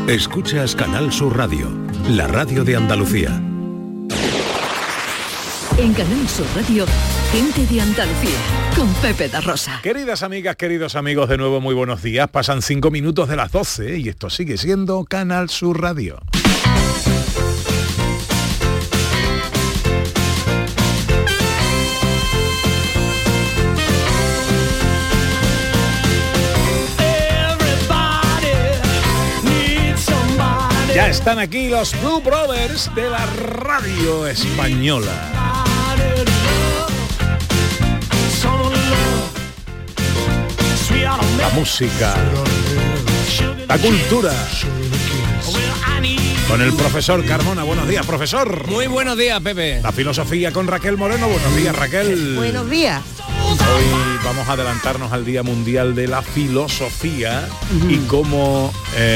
Escuchas Canal Sur Radio, la radio de Andalucía. En Canal Sur Radio, gente de Andalucía, con Pepe da Rosa. Queridas amigas, queridos amigos, de nuevo muy buenos días. Pasan 5 minutos de las 12 y esto sigue siendo Canal Sur Radio. Ya están aquí los Blue Brothers de la radio española. La música, la cultura. Con el profesor Carmona. Buenos días, profesor. Muy buenos días, Pepe. La filosofía con Raquel Moreno. Buenos días, Raquel. Buenos días. Hoy vamos a adelantarnos al Día Mundial de la Filosofía y como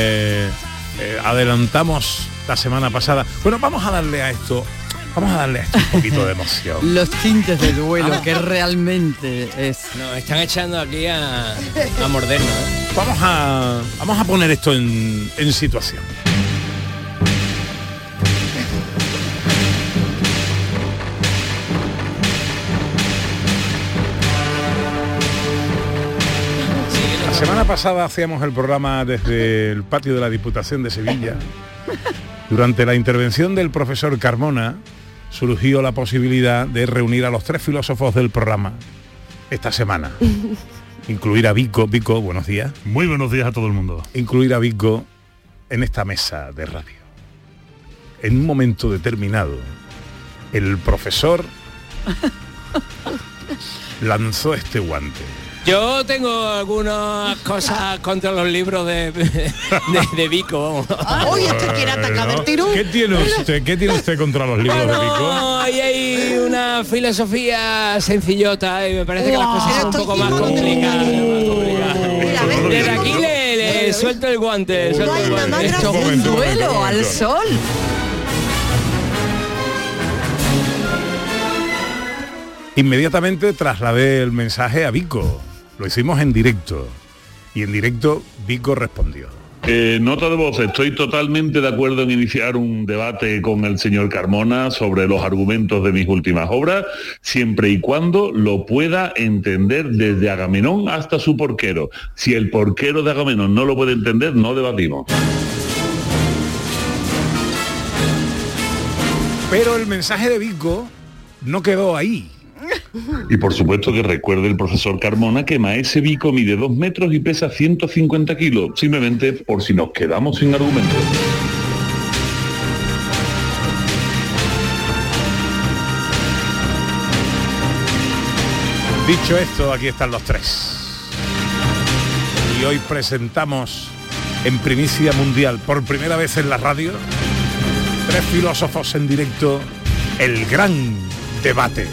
adelantamos la semana pasada. Bueno, vamos a darle a esto un poquito de emoción. Los tintes de duelo que realmente es. Nos están echando aquí a mordernos, ¿eh? Vamos a poner esto en situación. La semana pasada hacíamos el programa desde el patio de la Diputación de Sevilla. Durante la intervención del profesor Carmona surgió la posibilidad de reunir a los 3 filósofos del programa esta semana. Incluir a Vico. Vico, buenos días. Muy buenos días a todo el mundo. Incluir a Vico en esta mesa de radio. En un momento determinado, el profesor lanzó este guante. Yo tengo algunas cosas contra los libros de Vico, vamos. Hoy este quiere atacar del tirón. ¿Qué tiene usted contra los libros de Vico? Ahí hay una filosofía sencillota y me parece que las cosas son un poco más complicadas. Desde aquí le suelto el guante. Esto es un duelo al sol. Inmediatamente trasladé el mensaje a Vico. Lo hicimos en directo. Y en directo Vico respondió. Nota de voz, estoy totalmente de acuerdo en iniciar un debate con el señor Carmona sobre los argumentos de mis últimas obras, siempre y cuando lo pueda entender desde Agamenón hasta su porquero. Si el porquero de Agamenón no lo puede entender, no debatimos. Pero el mensaje de Vico no quedó ahí. Y por supuesto que recuerde el profesor Carmona que Maese Vico mide 2 metros y pesa 150 kilos, simplemente por si nos quedamos sin argumentos. Dicho esto, aquí están los 3. Y hoy presentamos en primicia mundial, por primera vez en la radio, 3 filósofos en directo, el gran debate.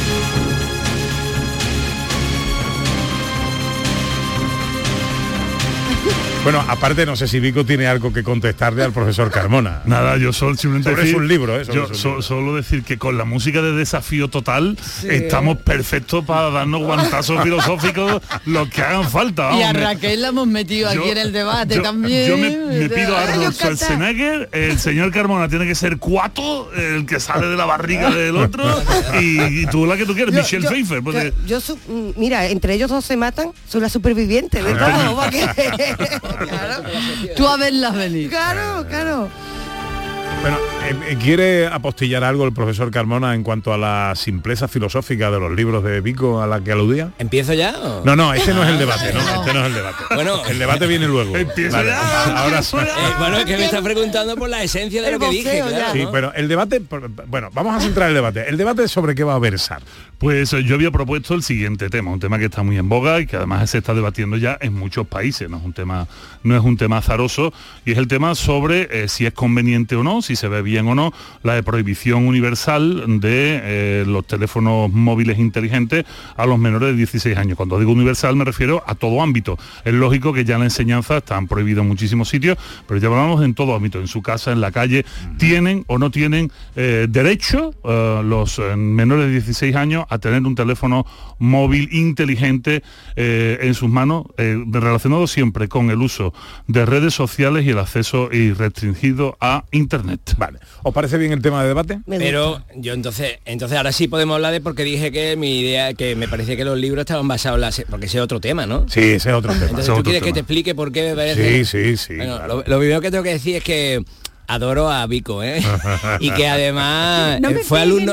Bueno, aparte no sé si Vico tiene algo que contestarle al profesor Carmona. Nada, yo simplemente sobre decir, un libro, solo decir que con la música de Desafío Total estamos perfectos para darnos guantazos filosóficos los que hagan falta. Y a Raquel la hemos metido aquí en el debate también. Yo me pido a Arnold Schwarzenegger, el señor Carmona tiene que ser Cuato, el que sale de la barriga del otro, y tú la que tú quieres, Michelle Pfeiffer. Porque... Mira, entre ellos 2 se matan, soy la superviviente de todo. Claro. Tú a verlas venir. Claro. Bueno, ¿quiere apostillar algo el profesor Carmona en cuanto a la simpleza filosófica de los libros de Vico a la que aludía? ¿Empiezo ya? ¿O? No, este no es el debate, este no es el debate. Bueno, el debate viene luego. Empieza ya. Ahora bueno, es que me está preguntando por la esencia de lo que dije, claro. Sí, ¿no? pero el debate, bueno, vamos a centrar el debate. ¿El debate sobre qué va a versar? Pues yo había propuesto el siguiente tema, un tema que está muy en boga y que además se está debatiendo ya en muchos países, no es un tema azaroso, y es el tema sobre si es conveniente o no, si se ve bien o no, la prohibición universal de los teléfonos móviles inteligentes a los menores de 16 años. Cuando digo universal me refiero a todo ámbito. Es lógico que ya la enseñanza están prohibidos en muchísimos sitios, pero ya hablamos en todo ámbito, en su casa, en la calle. ¿Tienen o no tienen derecho los menores de 16 años a tener un teléfono móvil inteligente en sus manos, relacionado siempre con el uso de redes sociales y el acceso irrestringido a Internet? Vale. ¿Os parece bien el tema de debate? Pero yo entonces ahora sí podemos hablar de, porque dije que mi idea, que me parece que los libros estaban basados en porque ese es otro tema, ¿no? Sí, ese es otro tema. Entonces, ¿tú quieres que te explique por qué me parece? Sí. Bueno, claro. Lo primero que tengo que decir es que adoro a Vico, y que además fue alumno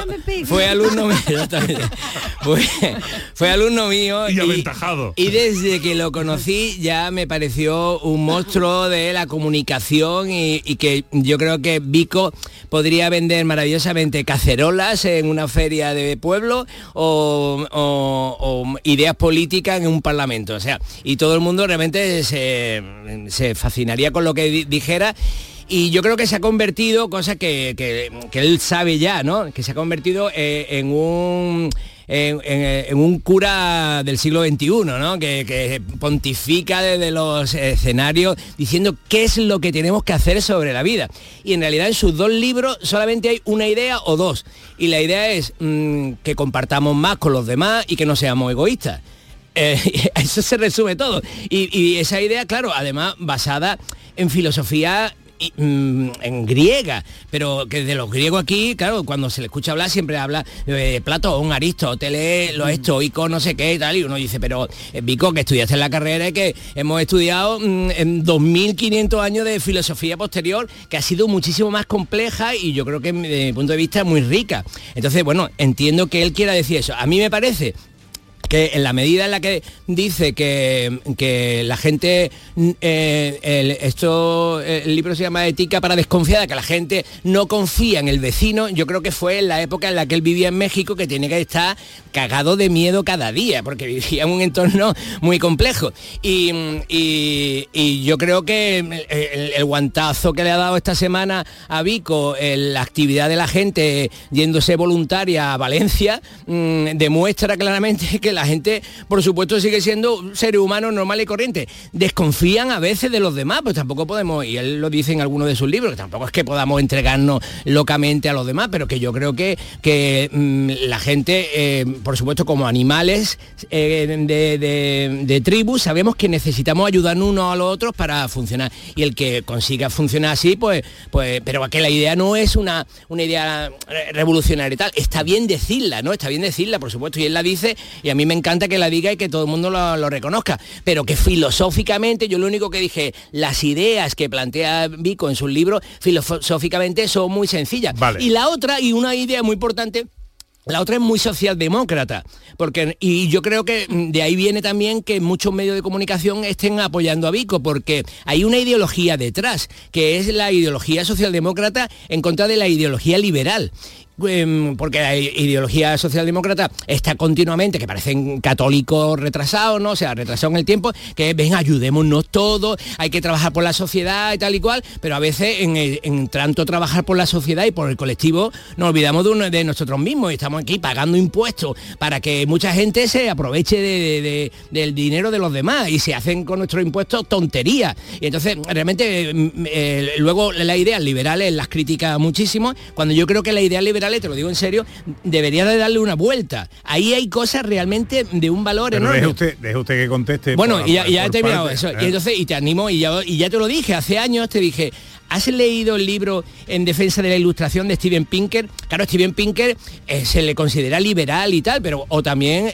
mío y aventajado, y desde que lo conocí ya me pareció un monstruo de la comunicación y que yo creo que Vico podría vender maravillosamente cacerolas en una feria de pueblo o ideas políticas en un parlamento, o sea, y todo el mundo realmente se fascinaría con lo que dijera. Y yo creo que se ha convertido, cosa que él sabe ya, ¿no? Que se ha convertido en un cura del siglo XXI, ¿no? Que pontifica desde los escenarios diciendo qué es lo que tenemos que hacer sobre la vida. Y en realidad en sus 2 libros solamente hay una idea o 2. Y la idea es que compartamos más con los demás y que no seamos egoístas. Eso se resume todo. Y esa idea, claro, además basada en filosofía en griega, pero que de los griegos aquí, claro, cuando se le escucha hablar siempre habla de Platón, Aristóteles, los estoicos, no sé qué y tal, y uno dice, pero Vico, que estudiaste en la carrera y que hemos estudiado en 2500 años de filosofía posterior, que ha sido muchísimo más compleja y yo creo que desde mi punto de vista muy rica. Entonces, bueno, entiendo que él quiera decir eso. A mí me parece que en la medida en la que dice que la gente, el libro se llama Ética para Desconfiada, que la gente no confía en el vecino, yo creo que fue en la época en la que él vivía en México, que tiene que estar cagado de miedo cada día, porque vivía en un entorno muy complejo. Y yo creo que el guantazo que le ha dado esta semana a Vico, la actividad de la gente yéndose voluntaria a Valencia, demuestra claramente que la gente, por supuesto, sigue siendo seres humanos normales y corrientes. Desconfían a veces de los demás, pues tampoco podemos, y él lo dice en alguno de sus libros, que tampoco es que podamos entregarnos locamente a los demás, pero que yo creo que la gente, por supuesto, como animales de tribus, sabemos que necesitamos ayudarnos unos a los otros para funcionar. Y el que consiga funcionar así, pues pero que la idea no es una idea revolucionaria y tal. Está bien decirla, ¿no? Está bien decirla, por supuesto, y él la dice, y a mí me encanta que la diga y que todo el mundo lo reconozca, pero que filosóficamente, yo lo único que dije, las ideas que plantea Vico en sus libros, filosóficamente son muy sencillas. Vale. Y la otra, y una idea muy importante, la otra es muy socialdemócrata, y yo creo que de ahí viene también que muchos medios de comunicación estén apoyando a Vico, porque hay una ideología detrás, que es la ideología socialdemócrata en contra de la ideología liberal. Porque la ideología socialdemócrata está continuamente, que parecen católicos retrasados, ¿no? O sea, retrasados en el tiempo, que venga, ayudémonos todos, hay que trabajar por la sociedad y tal y cual, pero a veces en tanto trabajar por la sociedad y por el colectivo nos olvidamos de nosotros mismos y estamos aquí pagando impuestos para que mucha gente se aproveche del dinero de los demás y se hacen con nuestros impuestos tonterías. Y entonces realmente luego las ideas liberales las critica muchísimo, cuando yo creo que las ideas liberales, te lo digo en serio, debería de darle una vuelta. Ahí hay cosas realmente de un valor pero enorme. Deje usted que conteste. Bueno, ya he terminado eso. Y entonces, y te animo, y ya te lo dije, hace años te dije, ¿has leído el libro En defensa de la ilustración de Steven Pinker? Claro, Steven Pinker se le considera liberal y tal, pero o también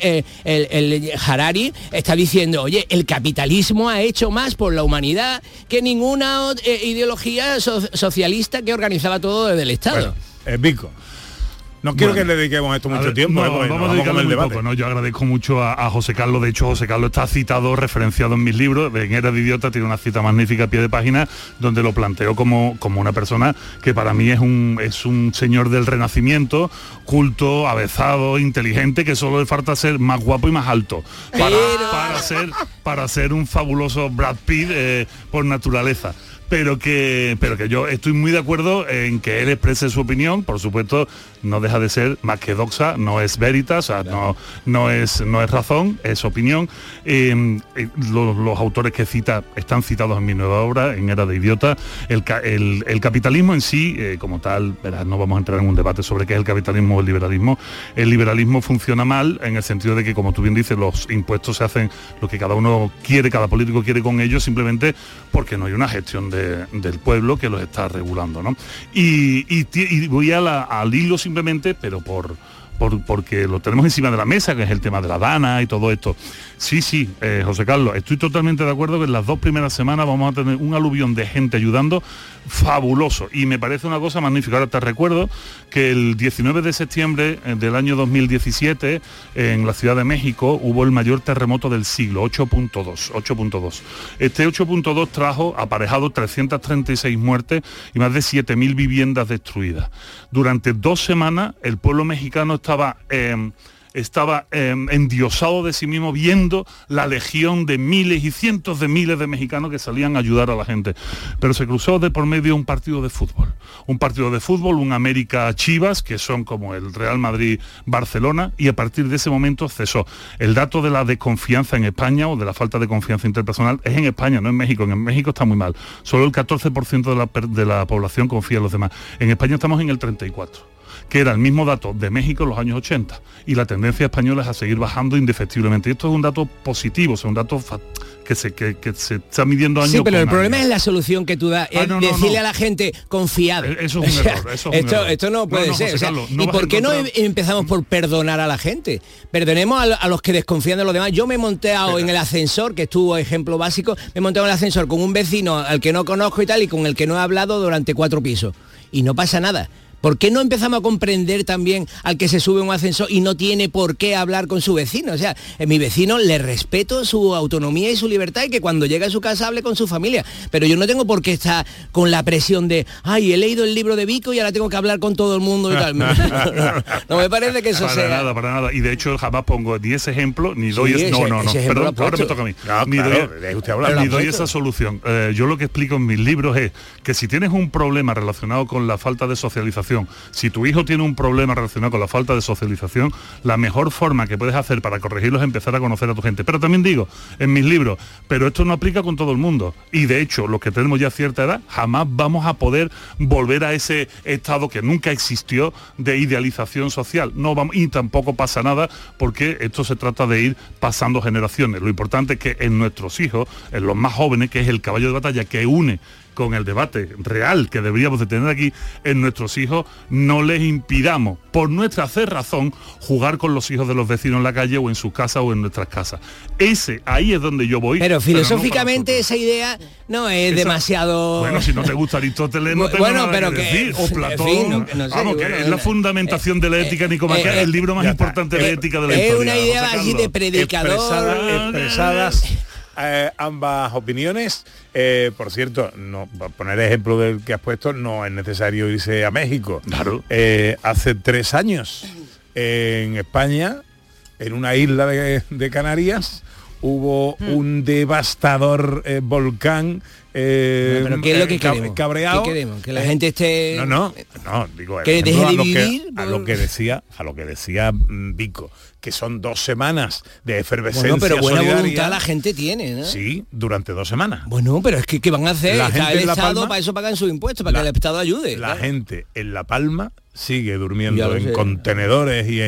el Harari está diciendo, oye, el capitalismo ha hecho más por la humanidad que ninguna ideología socialista que organizaba todo desde el Estado. Bueno, Vico. No quiero que le dediquemos esto mucho tiempo. Vamos a dedicarle muy poco, ¿no? Yo agradezco mucho a José Carlos. De hecho, José Carlos está citado, referenciado en mis libros. En Era de Idiota tiene una cita magnífica a pie de página donde lo planteo como una persona que para mí es un señor del Renacimiento, culto, avezado, inteligente, que solo le falta ser más guapo y más alto para ser un fabuloso Brad Pitt por naturaleza. pero que yo estoy muy de acuerdo en que él exprese su opinión. Por supuesto, no deja de ser más que doxa, no es veritas, o sea, no es razón, es opinión. Los autores que cita están citados en mi nueva obra, en Era de Idiota. El capitalismo en sí, como tal, verás, no vamos a entrar en un debate sobre qué es el capitalismo o el liberalismo. El liberalismo funciona mal en el sentido de que, como tú bien dices, los impuestos se hacen lo que cada uno quiere, cada político quiere con ellos, simplemente porque no hay una gestión del pueblo que los está regulando, ¿no? Y voy al hilo simplemente, pero porque lo tenemos encima de la mesa, que es el tema de la Dana y todo esto. Sí, José Carlos, estoy totalmente de acuerdo que en las 2 primeras semanas vamos a tener un aluvión de gente ayudando fabuloso, y me parece una cosa magnífica. Ahora te recuerdo que el 19 de septiembre del año 2017 en la Ciudad de México hubo el mayor terremoto del siglo, 8.2. Este 8.2 trajo aparejado 336 muertes y más de 7.000 viviendas destruidas. Durante 2 semanas el pueblo mexicano estaba endiosado de sí mismo, viendo la legión de miles y cientos de miles de mexicanos que salían a ayudar a la gente. Pero se cruzó de por medio un partido de fútbol, un América Chivas, que son como el Real Madrid Barcelona, y a partir de ese momento cesó. El dato de la desconfianza en España, o de la falta de confianza interpersonal, es en España, no en México. En México está muy mal. Solo el 14% de la población confía en los demás. En España estamos en el 34%. Que era el mismo dato de México en los años 80, y la tendencia española es a seguir bajando indefectiblemente. Y esto es un dato positivo, es un dato que se está midiendo año. Sí, pero con el problema año. es la solución que tú das, decirle a la gente confiad. Eso es un error. Esto no puede ser. José Carlos, no ¿y vas por a qué no encontrar... empezamos por perdonar a la gente? Perdonemos a los que desconfían de los demás. Yo me he montado en el ascensor, que estuvo ejemplo básico, me he montado en el ascensor con un vecino al que no conozco y tal, y con el que no he hablado durante 4 pisos. Y no pasa nada. ¿Por qué no empezamos a comprender también al que se sube a un ascensor y no tiene por qué hablar con su vecino? O sea, mi vecino le respeto su autonomía y su libertad, y que cuando llegue a su casa hable con su familia. Pero yo no tengo por qué estar con la presión de, he leído el libro de Vico y ahora tengo que hablar con todo el mundo y tal. No me parece que eso sea... Para nada. Y de hecho jamás pongo ni ese ejemplo, ni doy... Perdón, ahora me toca a mí. Ni doy esa solución. Yo lo que explico en mis libros es que si tienes un problema relacionado con la falta de socialización, si tu hijo tiene un problema relacionado con la falta de socialización, la mejor forma que puedes hacer para corregirlo es empezar a conocer a tu gente. Pero también digo en mis libros, pero esto no aplica con todo el mundo, y de hecho los que tenemos ya cierta edad jamás vamos a poder volver a ese estado que nunca existió de idealización social. No vamos, y tampoco pasa nada, porque esto se trata de ir pasando generaciones. Lo importante es que en nuestros hijos, en los más jóvenes, que es el caballo de batalla que une con el debate real que deberíamos de tener aquí, en nuestros hijos, no les impidamos, por nuestra cerrazón, jugar con los hijos de los vecinos en la calle o en sus casas o en nuestras casas. Ahí es donde yo voy. Pero filosóficamente no esa idea no es demasiado... Bueno, si no te gusta Aristóteles, no tengo nada que decir. O Platón, es la fundamentación de la ética nicomaquea, el libro más importante de ética de la historia. Es una idea así de predicador. Expresadas ambas opiniones. Por cierto, no, para poner ejemplo del que has puesto, no es necesario irse a México. Claro. Hace 3 años en España, en una isla de Canarias, hubo un devastador volcán. ¿Pero qué es lo que queremos? Cabreado. ¿Qué queremos? Que la gente esté... No, digo, que deje de vivir. A lo que decía Vico, que son 2 semanas de efervescencia. Bueno, pero buena solidaria. voluntad la gente tiene, ¿no? Sí, durante 2 semanas. Bueno, pero es que ¿qué van a hacer? La gente el en La Estado, Palma, para eso pagan sus impuestos, para que el Estado ayude. La claro. gente en La Palma sigue durmiendo en contenedores y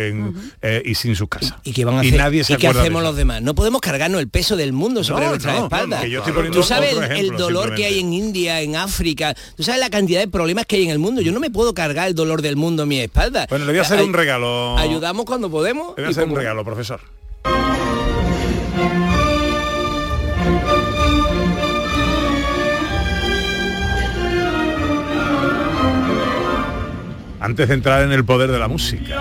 y sin sus casas. ¿Y qué van a hacer? Y nadie se ¿Y qué acuerda hacemos de eso. los demás? No podemos cargarnos el peso del mundo sobre nuestras espaldas. Tú sabes el dolor que hay en India, en África. Tú sabes la cantidad de problemas que hay en el mundo. Yo no me puedo cargar el dolor del mundo en mi espalda. Bueno, le voy a hacer un regalo. Ayudamos cuando podemos. Le voy a hacer un regalo, profesor. Antes de entrar en el poder de la música.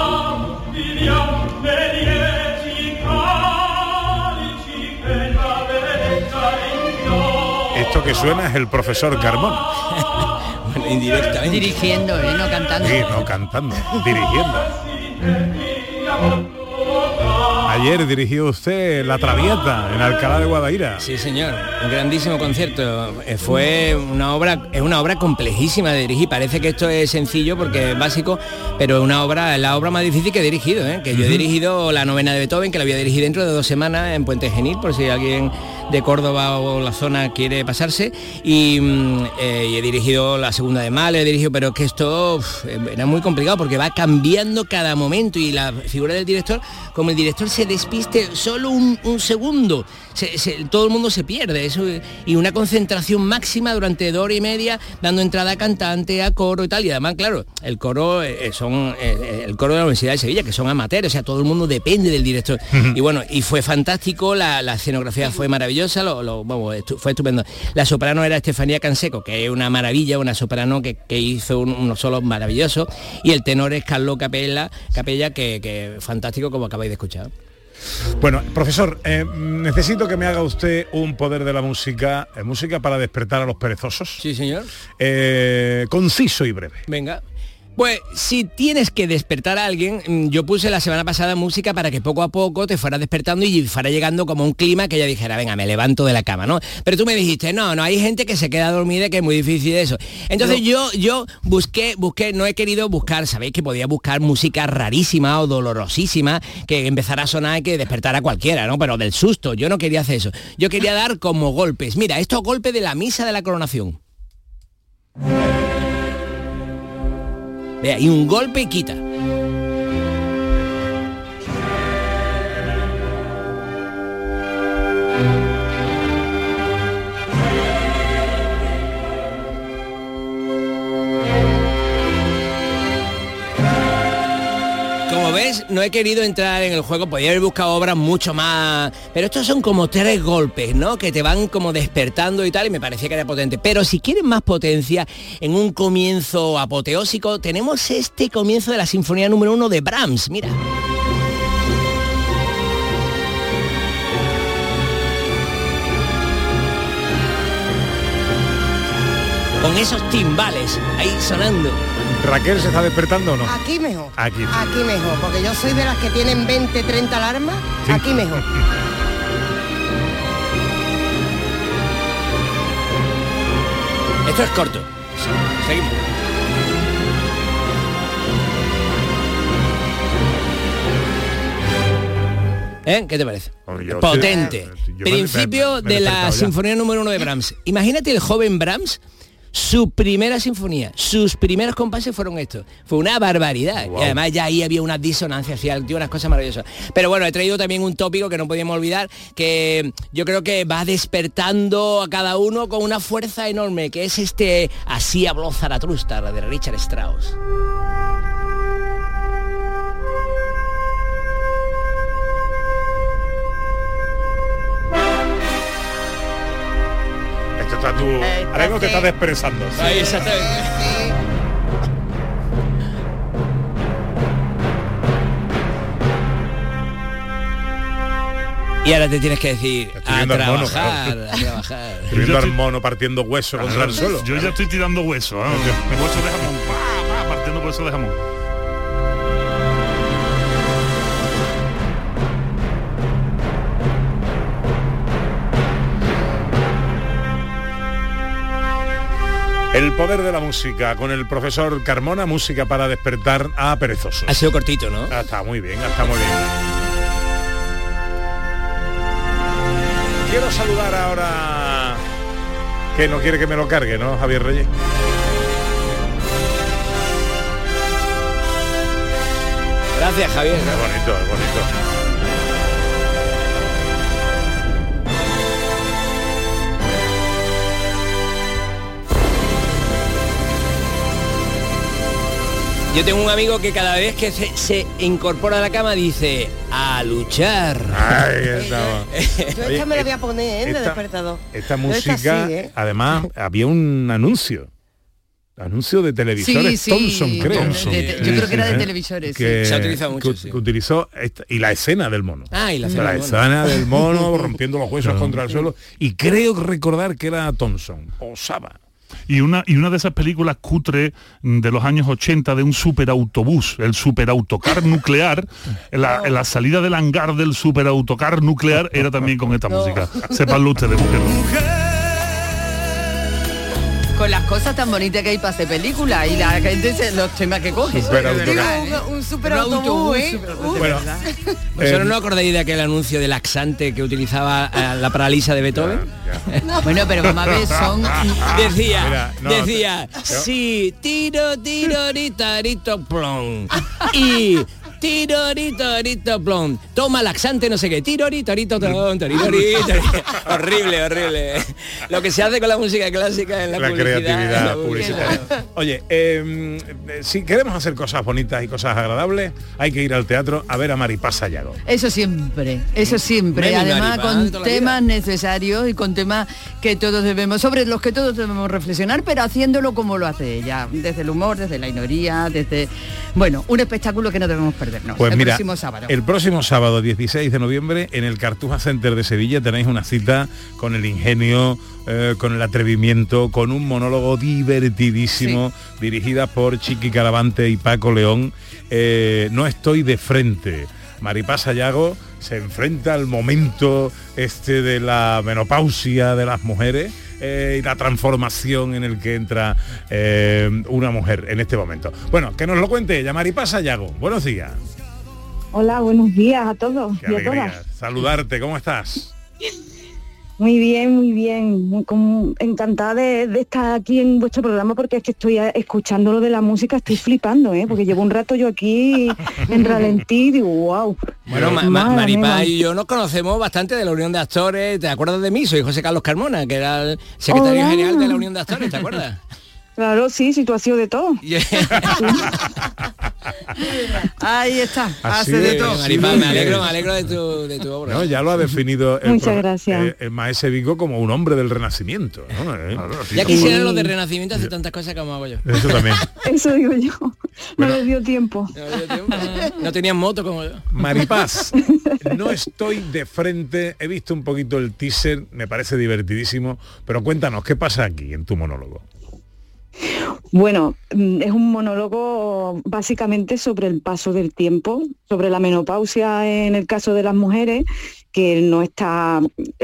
Esto que suena es el profesor Carmona. Bueno, indirectamente. Dirigiendo, no cantando. Sí, no cantando, dirigiendo. ayer dirigió usted La Traviata en Alcalá de Guadaira. Sí, señor, un grandísimo concierto. Es una obra complejísima de dirigir. Parece que esto es sencillo porque es básico, pero es la obra más difícil que he dirigido, ¿eh? Que yo he dirigido la novena de Beethoven, que la voy a dirigir dentro de 2 semanas en Puente Genil, por si alguien de Córdoba o la zona quiere pasarse, y he dirigido la segunda de Mahler, pero es que esto era muy complicado porque va cambiando cada momento y la figura del director, como el director se despiste solo un segundo, todo el mundo se pierde, eso, y una concentración máxima durante 2 horas y media, dando entrada a cantante, a coro y tal, y además, claro, el coro son el coro de la Universidad de Sevilla, que son amateurs, o sea, todo el mundo depende del director. Y bueno, y fue fantástico, la escenografía fue maravillosa, fue estupendo. La soprano era Estefanía Canseco, que es una maravilla, una soprano que hizo unos solos maravillosos, y el tenor es Carlos Capella, que fantástico, como acabáis de escuchar. Bueno, profesor, necesito que me haga usted un poder de la música, música para despertar a los perezosos. Sí, señor. Conciso y breve. Venga. Pues si tienes que despertar a alguien, yo puse la semana pasada música para que poco a poco te fuera despertando y fuera llegando como un clima que ella dijera, venga, me levanto de la cama, ¿no? Pero tú me dijiste, no, hay gente que se queda dormida, que es muy difícil eso. Entonces yo busqué, no he querido buscar, sabéis que podía buscar música rarísima o dolorosísima, que empezara a sonar y que despertara a cualquiera, ¿no? Pero del susto, yo no quería hacer eso. Yo quería dar como golpes. Mira, estos golpes de la misa de la coronación. Vea, y un golpe y quita. Como ves, no he querido entrar en el juego, podría haber buscado obras mucho más, pero estos son como 3 golpes, ¿no? Que te van como despertando y tal, y me parecía que era potente. Pero si quieren más potencia, en un comienzo apoteósico, tenemos este comienzo de la Sinfonía número 1 de Brahms, mira. Con esos timbales ahí sonando. ¿Raquel se está despertando o no? Aquí mejor. Aquí mejor, porque yo soy de las que tienen 20, 30 alarmas. Sí. Aquí mejor. Esto es corto. Seguimos. ¿Qué te parece? Potente. Principio de la Sinfonía número 1 de Brahms. Imagínate el joven Brahms, su primera sinfonía, sus primeros compases fueron estos. Fue una barbaridad. Wow. Y además ya ahí había una disonancia hacia unas cosas maravillosas. Pero bueno, he traído también un tópico que no podíamos olvidar, que yo creo que va despertando a cada uno con una fuerza enorme, que es este Así habló Zaratustra, de Richard Strauss. Ahora mismo te estás expresando. ¿Sí? Ahí, exactamente. Y ahora te tienes que decir a trabajar. Estoy viendo al mono partiendo hueso contra el suelo. Yo ya estoy tirando hueso, ¿eh? Hueso de jamón, partiendo hueso de jamón. El poder de la música con el profesor Carmona, música para despertar a perezosos. Ha sido cortito, ¿no? Está muy bien, está muy bien. Quiero saludar ahora, que no quiere que me lo cargue, ¿no, Javier Reyes? Gracias, Javier. Es bonito, es bonito. Yo tengo un amigo que cada vez que se incorpora a la cama dice, a luchar. Ay, estaba. Yo esta me la voy a poner, de despertador. Esta música, sí, además, había un anuncio de televisores, Thomson, creo. Thomson. Yo creo que era de televisores, que, se ha utilizado mucho, que utilizó y la escena del mono. Y la escena del mono rompiendo los huesos contra el suelo. Y creo recordar que era Thomson, o Saba. y una de esas películas cutre de los años 80 de un superautobús, el superautocar nuclear, la salida del hangar del superautocar nuclear era también con esta música. Sépanlo ustedes, mujeres. Con las cosas tan bonitas que hay para hacer películas y la gente los temas que coge. Un superautobús, ¿eh? Bueno, ¿Vosotros no acordáis de aquel anuncio de laxante que utilizaba la paralisa de Beethoven? Bueno, pero vamos a ver, son... Decía, sí, tiro, rito, plon. Y... Tirorito, plon. Toma laxante, no sé qué. Tirorito, plon. Horrible. Lo que se hace con la música clásica en la publicidad. Creatividad publicitaria. Oye, si queremos hacer cosas bonitas y cosas agradables, hay que ir al teatro a ver a Maripaz Sayago. Eso siempre. Además, con temas necesarios y con temas que todos debemos, sobre los que todos debemos reflexionar, pero haciéndolo como lo hace ella. Desde el humor, desde la ironía, desde... Bueno, un espectáculo que no debemos perder. Pues mira, el próximo sábado 16 de noviembre en el Cartuja Center de Sevilla tenéis una cita con el ingenio, con el atrevimiento, con un monólogo divertidísimo, dirigida por Chiqui Caravante y Paco León. No estoy de frente. Maripaz Sayago se enfrenta al momento de la menopausia de las mujeres y la transformación en el que entra una mujer en este momento. Bueno, que nos lo cuente ella, Maripaz Sayago. Buenos días. Hola, buenos días a todos Qué y a alegría todas. Saludarte, ¿cómo estás? Muy bien. Encantada de estar aquí en vuestro programa porque es que estoy escuchando lo de la música, estoy flipando, porque llevo un rato yo aquí en ralentí y digo, wow. Bueno, Maripaz y yo nos conocemos bastante de la Unión de Actores. ¿Te acuerdas de mí? Soy José Carlos Carmona, que era el secretario general de la Unión de Actores, ¿te acuerdas? Claro, sí, situación de todo. Ahí está, Así hace de es, todo. Maripaz, me alegro de tu obra. No, ya lo ha definido Muchas gracias. el maese Vigo como un hombre del Renacimiento, ¿no? Ya quisieran los de Renacimiento hacer tantas cosas como hago yo. Eso también. Eso digo yo. No les dio tiempo. No tenían moto como yo. Maripaz, no estoy de frente, he visto un poquito el teaser, me parece divertidísimo, pero cuéntanos, ¿qué pasa aquí en tu monólogo? Bueno, es un monólogo básicamente sobre el paso del tiempo, sobre la menopausia en el caso de las mujeres, que no está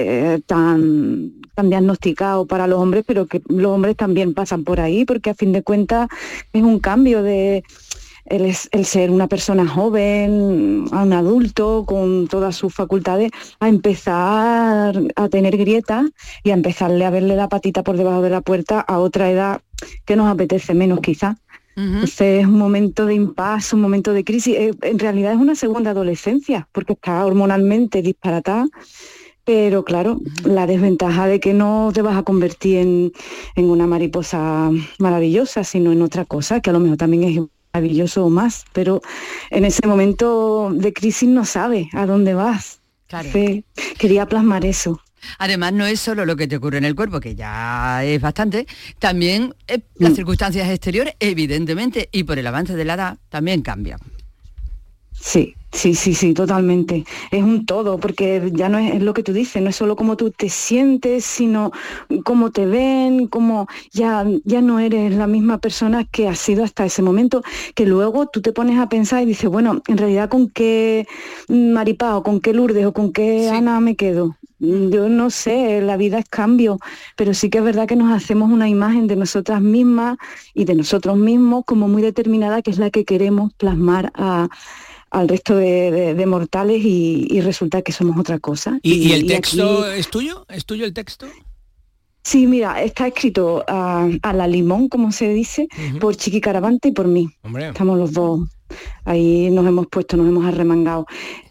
tan diagnosticado para los hombres, pero que los hombres también pasan por ahí, porque a fin de cuentas es un cambio de el ser una persona joven, a un adulto con todas sus facultades, a empezar a tener grietas y a empezarle a verle la patita por debajo de la puerta a otra edad que nos apetece menos quizás. Entonces es un momento de impasse, un momento de crisis. En realidad es una segunda adolescencia, porque está hormonalmente disparatada, pero claro, la desventaja de que no te vas a convertir en una mariposa maravillosa, sino en otra cosa, que a lo mejor también es maravilloso o más, pero en ese momento de crisis no sabes a dónde vas. Claro. Quería plasmar eso. Además, no es solo lo que te ocurre en el cuerpo, que ya es bastante, también las circunstancias exteriores, evidentemente, y por el avance de la edad, también cambian. Sí, totalmente. Es un todo, porque ya no es lo que tú dices, no es solo cómo tú te sientes, sino cómo te ven, cómo ya no eres la misma persona que has sido hasta ese momento, que luego tú te pones a pensar y dices, bueno, en realidad con qué Maripaz o con qué Lourdes o con qué Ana me quedo. Yo no sé, la vida es cambio, pero sí que es verdad que nos hacemos una imagen de nosotras mismas y de nosotros mismos como muy determinada, que es la que queremos plasmar al resto de mortales y resulta que somos otra cosa. ¿Y el texto aquí... es tuyo? ¿Es tuyo el texto? Sí, mira, está escrito a la limón, como se dice, por Chiqui Caravante y por mí. Hombre. Estamos los dos. Ahí nos hemos arremangado.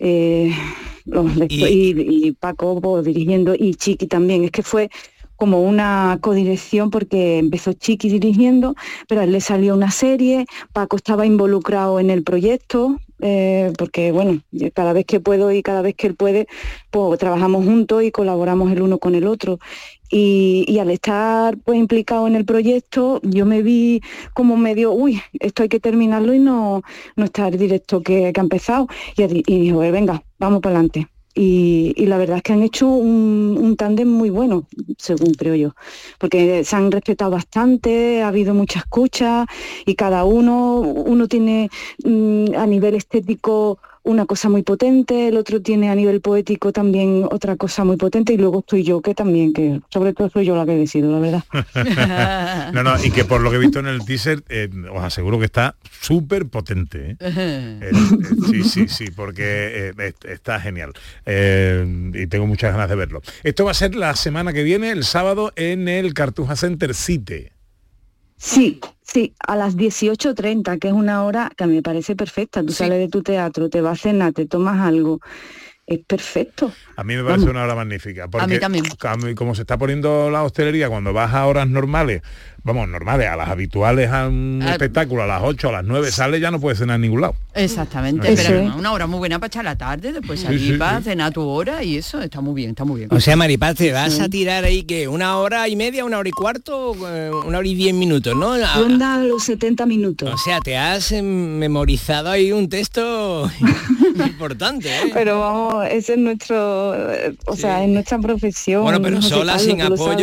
Y Paco dirigiendo y Chiqui también. Es que fue como una codirección porque empezó Chiqui dirigiendo, pero a él le salió una serie, Paco estaba involucrado en el proyecto, porque bueno, cada vez que puedo y cada vez que él puede, pues trabajamos juntos y colaboramos el uno con el otro. Y al estar pues implicado en el proyecto, yo me vi como medio, esto hay que terminarlo y no estar directo que ha empezado. Y dijo, venga, vamos para adelante. y la verdad es que han hecho un tándem muy bueno, según creo yo, porque se han respetado bastante, ha habido mucha escucha y cada uno tiene a nivel estético una cosa muy potente, el otro tiene a nivel poético también otra cosa muy potente, y luego estoy yo que sobre todo soy yo la que decido, la verdad. No, y que por lo que he visto en el teaser, os aseguro que está súper potente. Sí, porque está genial. Y tengo muchas ganas de verlo. Esto va a ser la semana que viene, el sábado, en el Cartuja Center Cite. Sí, a las 18:30, que es una hora que a mí me parece perfecta. Tú sales de tu teatro, te vas a cenar, te tomas algo. Es perfecto. A mí me parece una hora magnífica. Porque a mí también. Como se está poniendo la hostelería, cuando vas a horas normales, a las habituales a un espectáculo, a las 8, a las 9, sale, ya no puedes cenar en ningún lado. Exactamente, pero una hora muy buena para echar la tarde, después salir para cenar tu hora, y eso está muy bien. O sea, Maripaz, te vas a tirar ahí que 1 hora y media, 1 hora y cuarto, 1 hora y 10 minutos, ¿no? Ronda los 70 minutos. O sea, te has memorizado ahí un texto importante, ¿eh? Pero vamos, ese es nuestro, es nuestra profesión. Bueno, pero sola sin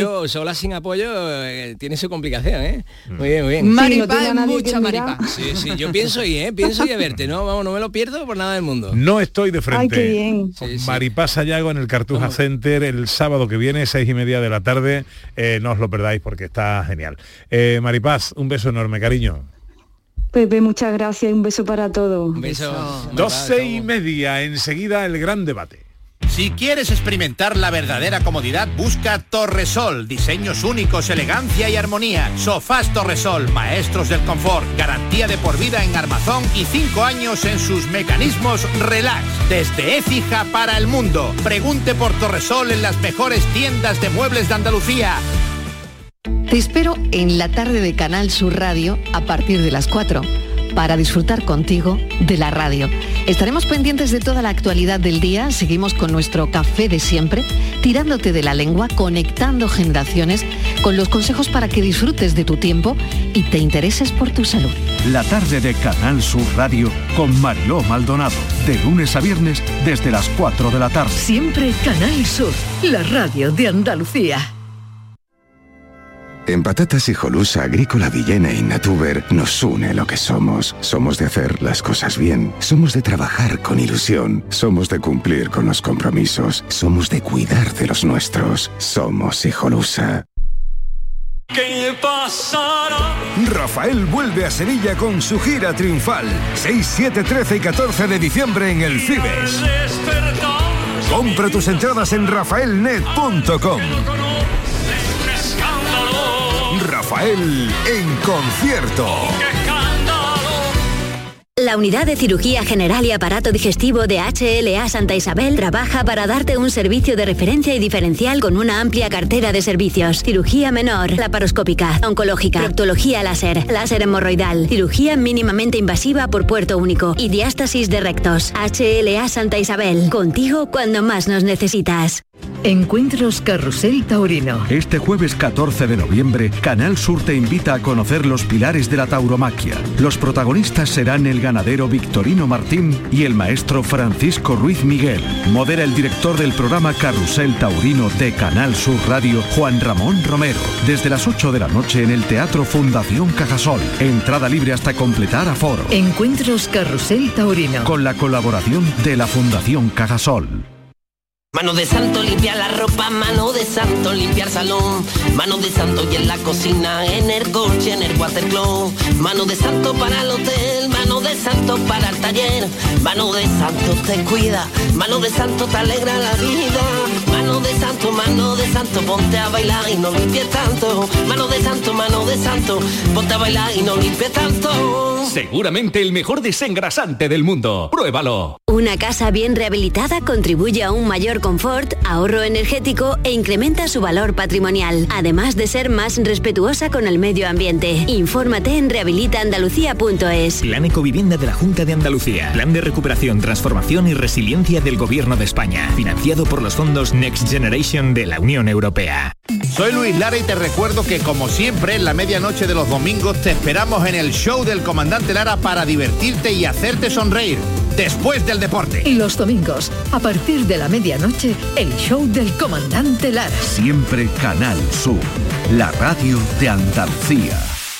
apoyo tiene su complicación, ¿eh? Muy bien. Maripaz, mucha Maripaz. Sí, yo pienso y a verte, no me lo pierdo por nada del mundo. No estoy de frente. Ay, qué bien. Maripaz Sayago en el Cartuja Center el sábado que viene, 6:30 de la tarde. No os lo perdáis porque está genial. Maripaz, un beso enorme, cariño. Pepe, muchas gracias y un beso para todos. Un beso. 12:30, enseguida el gran debate. Si quieres experimentar la verdadera comodidad, busca Torresol. Diseños únicos, elegancia y armonía. Sofás Torresol, maestros del confort. Garantía de por vida en armazón y 5 años en sus mecanismos relax. Desde Écija para el mundo. Pregunte por Torresol en las mejores tiendas de muebles de Andalucía. Te espero en la tarde de Canal Sur Radio a partir de las 4 para disfrutar contigo de la radio. Estaremos pendientes de toda la actualidad del día, seguimos con nuestro café de siempre, tirándote de la lengua, conectando generaciones, con los consejos para que disfrutes de tu tiempo y te intereses por tu salud. La tarde de Canal Sur Radio con Mariló Maldonado, de lunes a viernes desde las 4 de la tarde. Siempre Canal Sur, la radio de Andalucía. En Patatas Hijolusa, Agrícola Villena y Natuber nos une lo que somos. Somos de hacer las cosas bien. Somos de trabajar con ilusión. Somos de cumplir con los compromisos. Somos de cuidar de los nuestros. Somos Hijolusa. ¿Qué pasará? Rafael vuelve a Sevilla con su gira triunfal. 6, 7, 13 y 14 de diciembre en el Cibes. Compra tus entradas en rafaelnet.com. Rafael en concierto. La unidad de cirugía general y aparato digestivo de HLA Santa Isabel trabaja para darte un servicio de referencia y diferencial con una amplia cartera de servicios. Cirugía menor, laparoscópica, oncológica, proctología láser, láser hemorroidal, cirugía mínimamente invasiva por puerto único y diástasis de rectos. HLA Santa Isabel, contigo cuando más nos necesitas. Encuentros Carrusel Taurino. Este jueves 14 de noviembre, Canal Sur te invita a conocer los pilares de la tauromaquia. Los protagonistas serán el ganadero Victorino Martín y el maestro Francisco Ruiz Miguel. Modera el director del programa Carrusel Taurino de Canal Sur Radio, Juan Ramón Romero. Desde las 8 de la noche en el Teatro Fundación Cajasol. Entrada libre hasta completar aforo. Encuentros Carrusel Taurino. Con la colaboración de la Fundación Cajasol. Mano de santo limpiar la ropa, mano de santo limpiar salón, mano de santo y en la cocina, en el coche, en el watercloak, mano de santo para el hotel, mano de santo para el taller, mano de santo te cuida, mano de santo te alegra la vida, mano de santo, ponte a bailar y no limpies tanto, mano de santo, ponte a bailar y no limpies tanto. Seguramente el mejor desengrasante del mundo. Pruébalo. Una casa bien rehabilitada contribuye a un mayor confort, ahorro energético e incrementa su valor patrimonial, además de ser más respetuosa con el medio ambiente. Infórmate en rehabilitaandalucía.es. Plan Ecovivienda de la Junta de Andalucía. Plan de recuperación, transformación y resiliencia del Gobierno de España. Financiado por los fondos Next Generation de la Unión Europea. Soy Luis Lara y te recuerdo que, como siempre, en la medianoche de los domingos te esperamos en el show del Comandante Lara para divertirte y hacerte sonreír. después del deporte. Y los domingos, a partir de la medianoche, el show del comandante Lara. Siempre Canal Sur, la radio de Andalucía.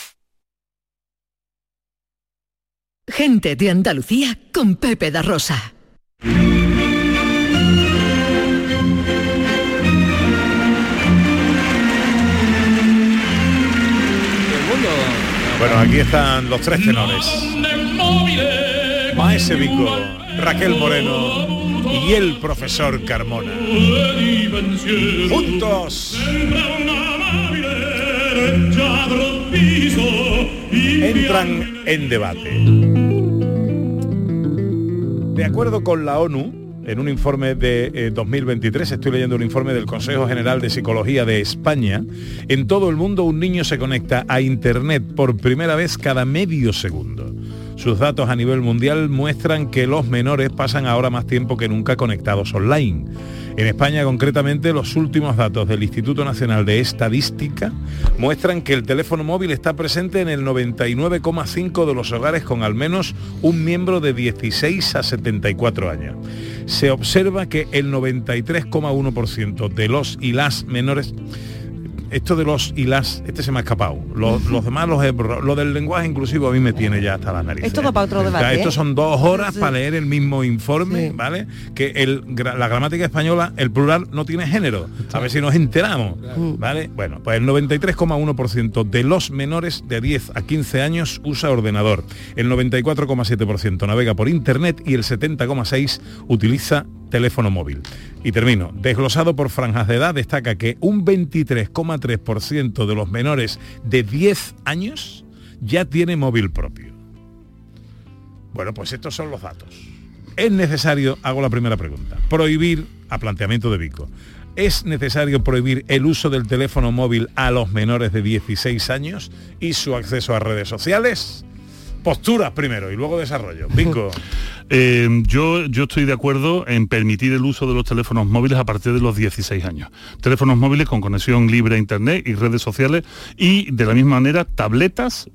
Gente de Andalucía con Pepe da Rosa. Bueno, aquí están los tres tenores. Maese Vico, Raquel Moreno y el profesor Carmona. Juntos entran en debate. De acuerdo con la ONU, en un informe de 2023, estoy leyendo un informe del Consejo General de Psicología de España, en todo el mundo un niño se conecta a Internet por primera vez cada medio segundo. Sus datos a nivel mundial muestran que los menores pasan ahora más tiempo que nunca conectados online. En España, concretamente, los últimos datos del Instituto Nacional de Estadística muestran que el teléfono móvil está presente en el 99,5% de los hogares con al menos un miembro de 16 a 74 años. Se observa que el 93,1% de los y las menores... Esto de los y las, se me ha escapado. Los demás, lo del lenguaje inclusivo a mí me tiene ya hasta las narices. Esto va para otro debate. Estos son 2 horas para leer el mismo informe, sí. ¿Vale? Que la gramática española, el plural no tiene género. A ver si nos enteramos, ¿vale? Bueno, pues el 93,1% de los menores de 10 a 15 años usa ordenador. El 94,7% navega por internet y el 70,6% utiliza teléfono móvil. Y termino. Desglosado por franjas de edad, destaca que un 23,3% de los menores de 10 años ya tiene móvil propio. Bueno, pues estos son los datos. Es necesario, hago la primera pregunta, prohibir, a planteamiento de Vico, ¿es necesario prohibir el uso del teléfono móvil a los menores de 16 años y su acceso a redes sociales? Posturas primero y luego desarrollo. Vico. Yo estoy de acuerdo en permitir el uso de los teléfonos móviles a partir de los 16 años. Teléfonos móviles con conexión libre a internet y redes sociales, y de la misma manera tabletas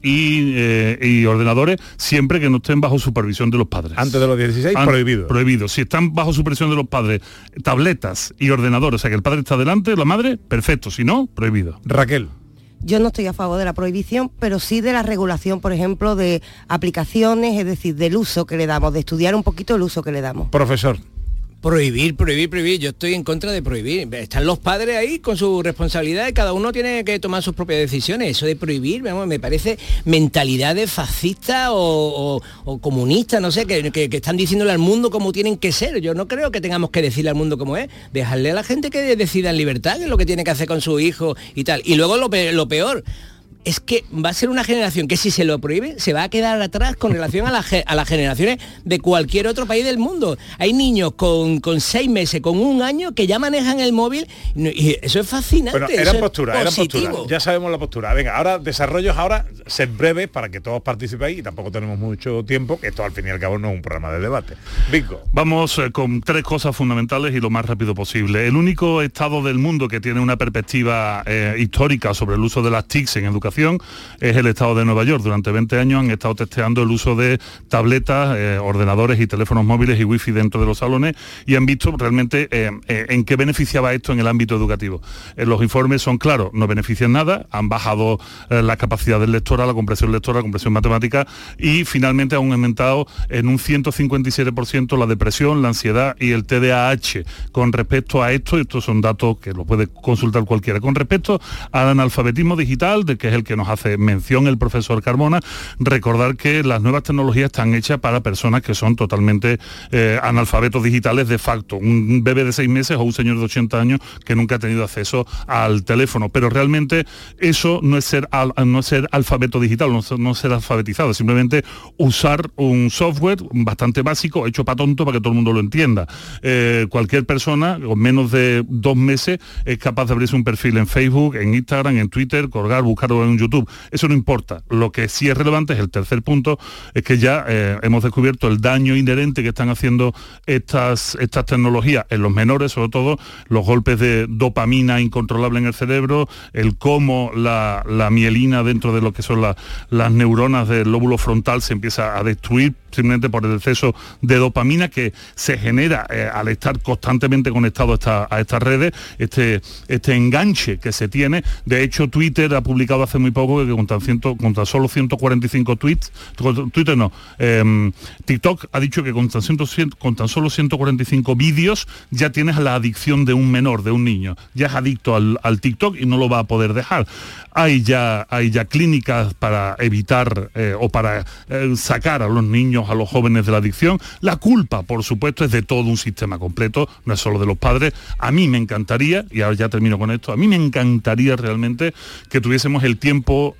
y ordenadores, siempre que no estén bajo supervisión de los padres. Antes de los 16, prohibido. Prohibido. Si están bajo supervisión de los padres, tabletas y ordenadores, o sea que el padre está delante, la madre, perfecto. Si no, prohibido. Raquel. Yo no estoy a favor de la prohibición, pero sí de la regulación, por ejemplo, de aplicaciones, es decir, del uso que le damos, de estudiar un poquito el uso que le damos. Profesor. Prohibir. Yo estoy en contra de prohibir. Están los padres ahí con su responsabilidad y cada uno tiene que tomar sus propias decisiones. Eso de prohibir, me parece mentalidades fascistas o comunistas, no sé, que están diciéndole al mundo cómo tienen que ser. Yo no creo que tengamos que decirle al mundo cómo es. Dejarle a la gente que decida en libertad qué es lo que tiene que hacer con su hijo y tal. Y luego lo peor es que va a ser una generación que si se lo prohíbe se va a quedar atrás con relación a las generaciones de cualquier otro país del mundo. Hay niños con 6 meses, con 1 año que ya manejan el móvil y eso es fascinante. Bueno, era postura. Ya sabemos la postura. Venga, ahora desarrollos, ser breves para que todos participéis y tampoco tenemos mucho tiempo, que esto al fin y al cabo no es un programa de debate. Vico. Vamos con 3 cosas fundamentales y lo más rápido posible. El único estado del mundo que tiene una perspectiva histórica sobre el uso de las TICs en educación es el estado de Nueva York. Durante 20 años han estado testeando el uso de tabletas, ordenadores y teléfonos móviles y wifi dentro de los salones y han visto realmente en qué beneficiaba esto en el ámbito educativo. Los informes son claros, no benefician nada, han bajado la capacidad del lectora, la comprensión matemática y finalmente han aumentado en un 157% la depresión, la ansiedad y el TDAH. Con respecto a esto, estos son datos que lo puede consultar cualquiera, con respecto al analfabetismo digital, de que es el que nos hace mención el profesor Carmona, recordar que las nuevas tecnologías están hechas para personas que son totalmente analfabetos digitales de facto, un bebé de 6 meses o un señor de 80 años que nunca ha tenido acceso al teléfono, pero realmente eso no es ser alfabeto digital, no ser alfabetizado, es simplemente usar un software bastante básico, hecho para tonto para que todo el mundo lo entienda. Cualquier persona con menos de 2 meses es capaz de abrirse un perfil en Facebook, en Instagram, en Twitter, colgar, buscarlo en YouTube. Eso no importa. Lo que sí es relevante es el tercer punto, es que ya hemos descubierto el daño inherente que están haciendo estas tecnologías en los menores, sobre todo los golpes de dopamina incontrolable en el cerebro, el cómo la mielina dentro de lo que son las neuronas del lóbulo frontal se empieza a destruir simplemente por el exceso de dopamina que se genera al estar constantemente conectado a estas redes, este enganche que se tiene. De hecho, Twitter ha publicado hace muy poco que con tan solo 145 tweets, TikTok ha dicho que con tan solo 145 vídeos ya tienes la adicción de un menor, de un niño. Ya es adicto al TikTok y no lo va a poder dejar. Hay ya clínicas para evitar o para sacar a los niños, a los jóvenes de la adicción. La culpa, por supuesto, es de todo un sistema completo, no es solo de los padres. A mí me encantaría, y ahora ya termino con esto, a mí me encantaría realmente que tuviésemos el tiempo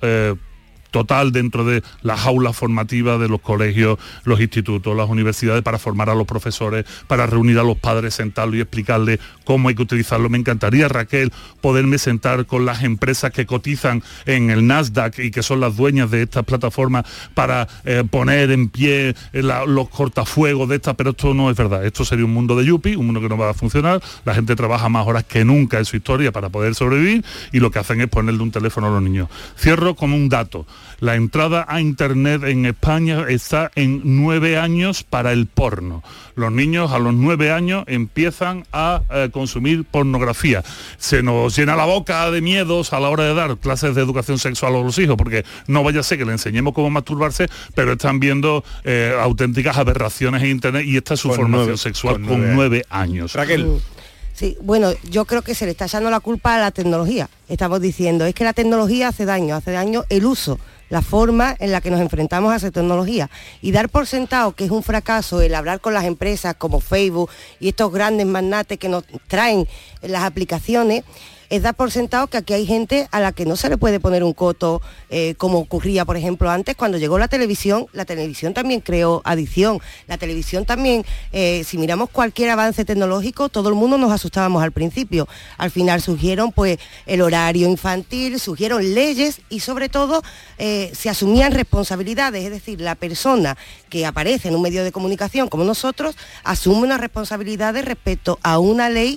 total dentro de la jaula formativa de los colegios, los institutos, las universidades, para formar a los profesores, para reunir a los padres, sentarlos y explicarles cómo hay que utilizarlo. Me encantaría, Raquel, poderme sentar con las empresas que cotizan en el Nasdaq y que son las dueñas de estas plataformas para poner en pie los cortafuegos de estas, pero esto no es verdad. Esto sería un mundo de yuppie, un mundo que no va a funcionar. La gente trabaja más horas que nunca en su historia para poder sobrevivir y lo que hacen es ponerle un teléfono a los niños. Cierro con un dato. La entrada a Internet en España está en 9 años para el porno. Los niños a los 9 años empiezan a consumir pornografía. Se nos llena la boca de miedos a la hora de dar clases de educación sexual a los hijos, porque no vaya a ser que le enseñemos cómo masturbarse, pero están viendo auténticas aberraciones en Internet y esta es su formación sexual con 9 años. Raquel. Sí, bueno, yo creo que se le está echando la culpa a la tecnología. Estamos diciendo, es que la tecnología hace daño el uso, la forma en la que nos enfrentamos a esa tecnología. Y dar por sentado que es un fracaso el hablar con las empresas como Facebook y estos grandes magnates que nos traen las aplicaciones, es dar por sentado que aquí hay gente a la que no se le puede poner un coto, como ocurría, por ejemplo, antes, cuando llegó la televisión también creó adicción. La televisión también, si miramos cualquier avance tecnológico, todo el mundo nos asustábamos al principio. Al final surgieron pues el horario infantil, surgieron leyes y sobre todo se asumían responsabilidades, es decir, la persona que aparece en un medio de comunicación como nosotros asume unas responsabilidades respecto a una ley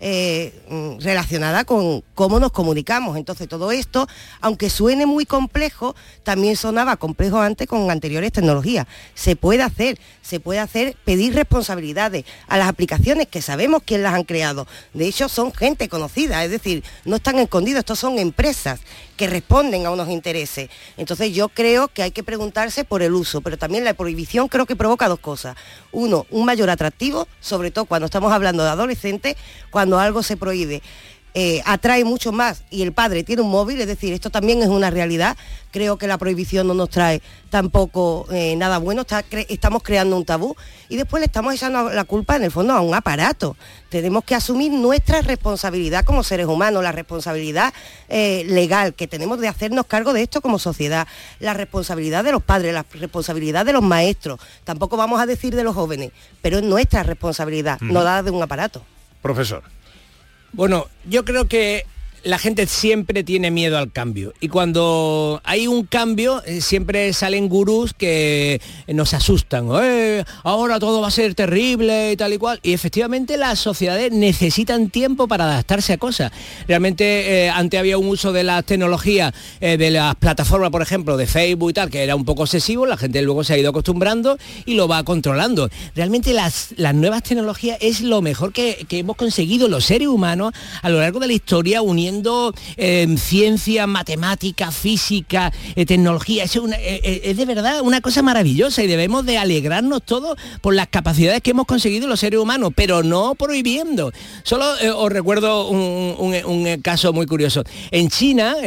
relacionada con cómo nos comunicamos. Entonces todo esto, aunque suene muy complejo, también sonaba complejo antes con anteriores tecnologías. Se puede hacer, pedir responsabilidades a las aplicaciones que sabemos quién las han creado. De hecho son gente conocida, es decir, no están escondidos, estos son empresas que responden a unos intereses. Entonces yo creo que hay que preguntarse por el uso, pero también la prohibición creo que provoca dos cosas. Uno, un mayor atractivo, sobre todo cuando estamos hablando de adolescentes, cuando algo se prohíbe. Atrae mucho más y el padre tiene un móvil, es decir, esto también es una realidad. Creo que la prohibición no nos trae tampoco nada bueno, estamos creando un tabú y después le estamos echando la culpa en el fondo a un aparato. Tenemos que asumir nuestra responsabilidad como seres humanos, la responsabilidad legal que tenemos de hacernos cargo de esto como sociedad, la responsabilidad de los padres, la responsabilidad de los maestros, tampoco vamos a decir de los jóvenes, pero es nuestra responsabilidad, no dada de un aparato. Profesor. Bueno, yo creo que la gente siempre tiene miedo al cambio y cuando hay un cambio siempre salen gurús que nos asustan. Ahora todo va a ser terrible y tal y cual. Y efectivamente las sociedades necesitan tiempo para adaptarse a cosas. Realmente antes había un uso de las tecnologías, de las plataformas, por ejemplo, de Facebook y tal, que era un poco excesivo. La gente luego se ha ido acostumbrando y lo va controlando. Realmente las nuevas tecnologías es lo mejor que hemos conseguido los seres humanos a lo largo de la historia, uniendo ciencia, matemática, física, tecnología. Es de verdad una cosa maravillosa y debemos de alegrarnos todos por las capacidades que hemos conseguido los seres humanos, pero no prohibiendo. Solo os recuerdo un caso muy curioso. En China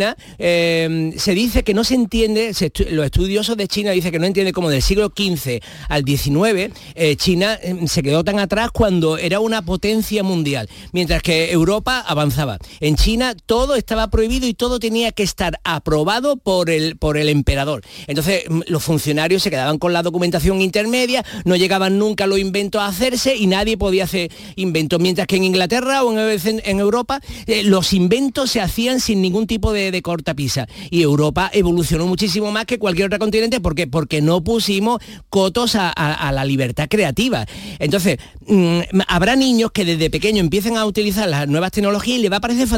se dice que no se entiende, los estudiosos de China dicen que no entiende cómo del siglo XV al XIX China se quedó tan atrás cuando era una potencia mundial, mientras que Europa avanzaba. En China todo estaba prohibido y todo tenía que estar aprobado por el emperador. Entonces los funcionarios se quedaban con la documentación intermedia, no llegaban nunca los inventos a hacerse y nadie podía hacer inventos, mientras que en Inglaterra o en Europa los inventos se hacían sin ningún tipo de cortapisa. Y Europa evolucionó muchísimo más que cualquier otro continente. ¿Por qué? Porque no pusimos cotos a la libertad creativa. Entonces habrá niños que desde pequeños empiecen a utilizar las nuevas tecnologías y les va a parecer fantástico.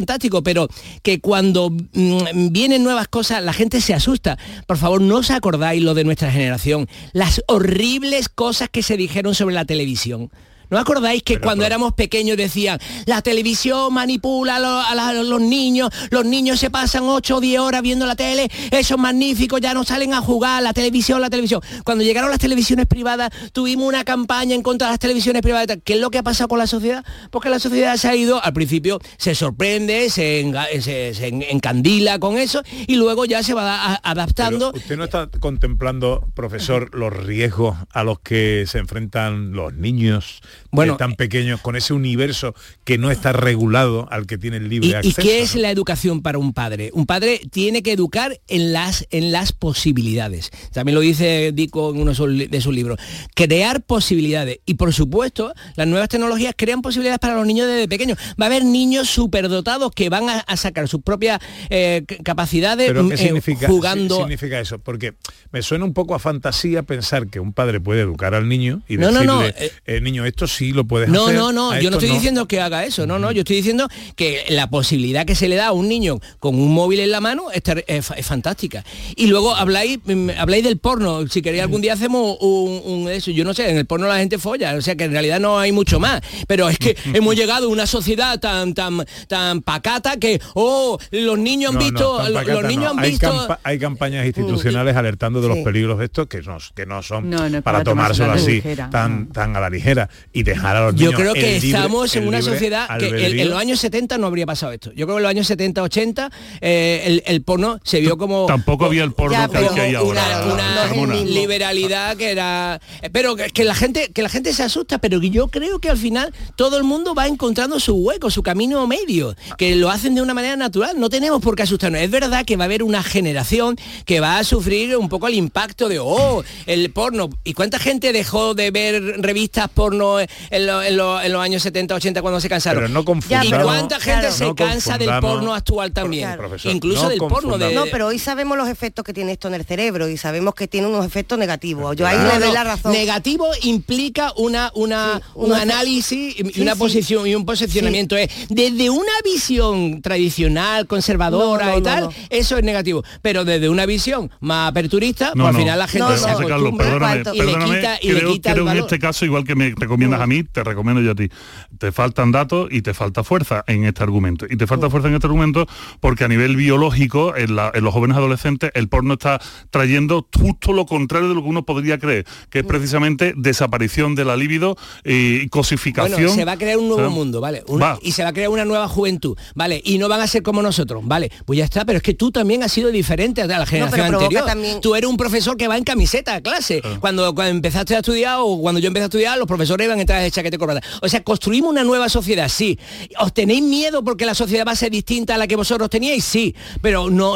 fantástico, pero que cuando vienen nuevas cosas la gente se asusta. Por favor, no os acordáis lo de nuestra generación, las horribles cosas que se dijeron sobre la televisión. ¿No acordáis que cuando éramos pequeños decían la televisión manipula a los niños se pasan 8 o 10 horas viendo la tele, eso es magnífico, ya no salen a jugar, la televisión? Cuando llegaron las televisiones privadas, tuvimos una campaña en contra de las televisiones privadas. ¿Qué es lo que ha pasado con la sociedad? Porque la sociedad se ha ido, al principio se sorprende, se encandila con eso y luego ya se va adaptando. Pero ¿usted no está contemplando, profesor, los riesgos a los que se enfrentan los niños tan pequeños con ese universo que no está regulado al que tiene el libre acceso? ¿Y qué es la educación para un padre? Un padre tiene que educar en las posibilidades. También lo dice Dico en uno de sus libros. Crear posibilidades. Y por supuesto, las nuevas tecnologías crean posibilidades para los niños desde pequeños. Va a haber niños superdotados que van a sacar sus propias capacidades. ¿Pero qué significa, jugando? ¿Qué significa eso? Porque me suena un poco a fantasía pensar que un padre puede educar al niño y decirle, niño, esto sí lo puedes hacer. No, yo no estoy diciendo que haga eso, yo estoy diciendo que la posibilidad que se le da a un niño con un móvil en la mano es fantástica. Y luego habláis del porno, si queréis algún día hacemos un eso, yo no sé, en el porno la gente folla, o sea que en realidad no hay mucho más, pero es que hemos llegado a una sociedad tan pacata que los niños han visto, hay campañas institucionales alertando de los peligros de esto que no son para tomárselo así tan a la ligera y dejar a los niños. Yo creo que estamos en una sociedad que en los años 70 no habría pasado esto. Yo creo que en los años 70, 80 el porno se vio como... Tampoco había el porno que hay ahora. Una liberalidad que era... Pero que la gente se asusta, pero yo creo que al final todo el mundo va encontrando su hueco, su camino medio, que lo hacen de una manera natural. No tenemos por qué asustarnos. Es verdad que va a haber una generación que va a sufrir un poco el impacto de el porno. ¿Y cuánta gente dejó de ver revistas porno en los años 70, 80 cuando se cansaron? Pero no confundamos, ¿y cuánta gente se cansa del porno actual también? Profesor, incluso del porno No, pero hoy sabemos los efectos que tiene esto en el cerebro y sabemos que tiene unos efectos negativos. Yo ahí le doy la razón. Negativo implica un análisis y una posición y un posicionamiento. Desde una visión tradicional, conservadora eso es negativo. Pero desde una visión más aperturista, al final la gente se acostumbra y le quita el valor. En este caso, igual que me recomiendas a mí, te recomiendo yo a ti. Te faltan datos y te falta fuerza en este argumento. Y te falta fuerza en este argumento porque a nivel biológico, en los jóvenes adolescentes, el porno está trayendo justo lo contrario de lo que uno podría creer, que es precisamente desaparición de la libido y cosificación. Bueno, se va a crear un nuevo mundo, ¿vale? Y se va a crear una nueva juventud, ¿vale? Y no van a ser como nosotros, ¿vale? Pues ya está, pero es que tú también has sido diferente a la generación anterior. Tú eres un profesor que va en camiseta a clase. Cuando empezaste a estudiar o cuando yo empecé a estudiar, los profesores iban a entrar de chaqueta y corbata. O sea, construimos una nueva sociedad, sí. ¿Os tenéis miedo porque la sociedad va a ser distinta a la que vosotros teníais? Sí. Pero no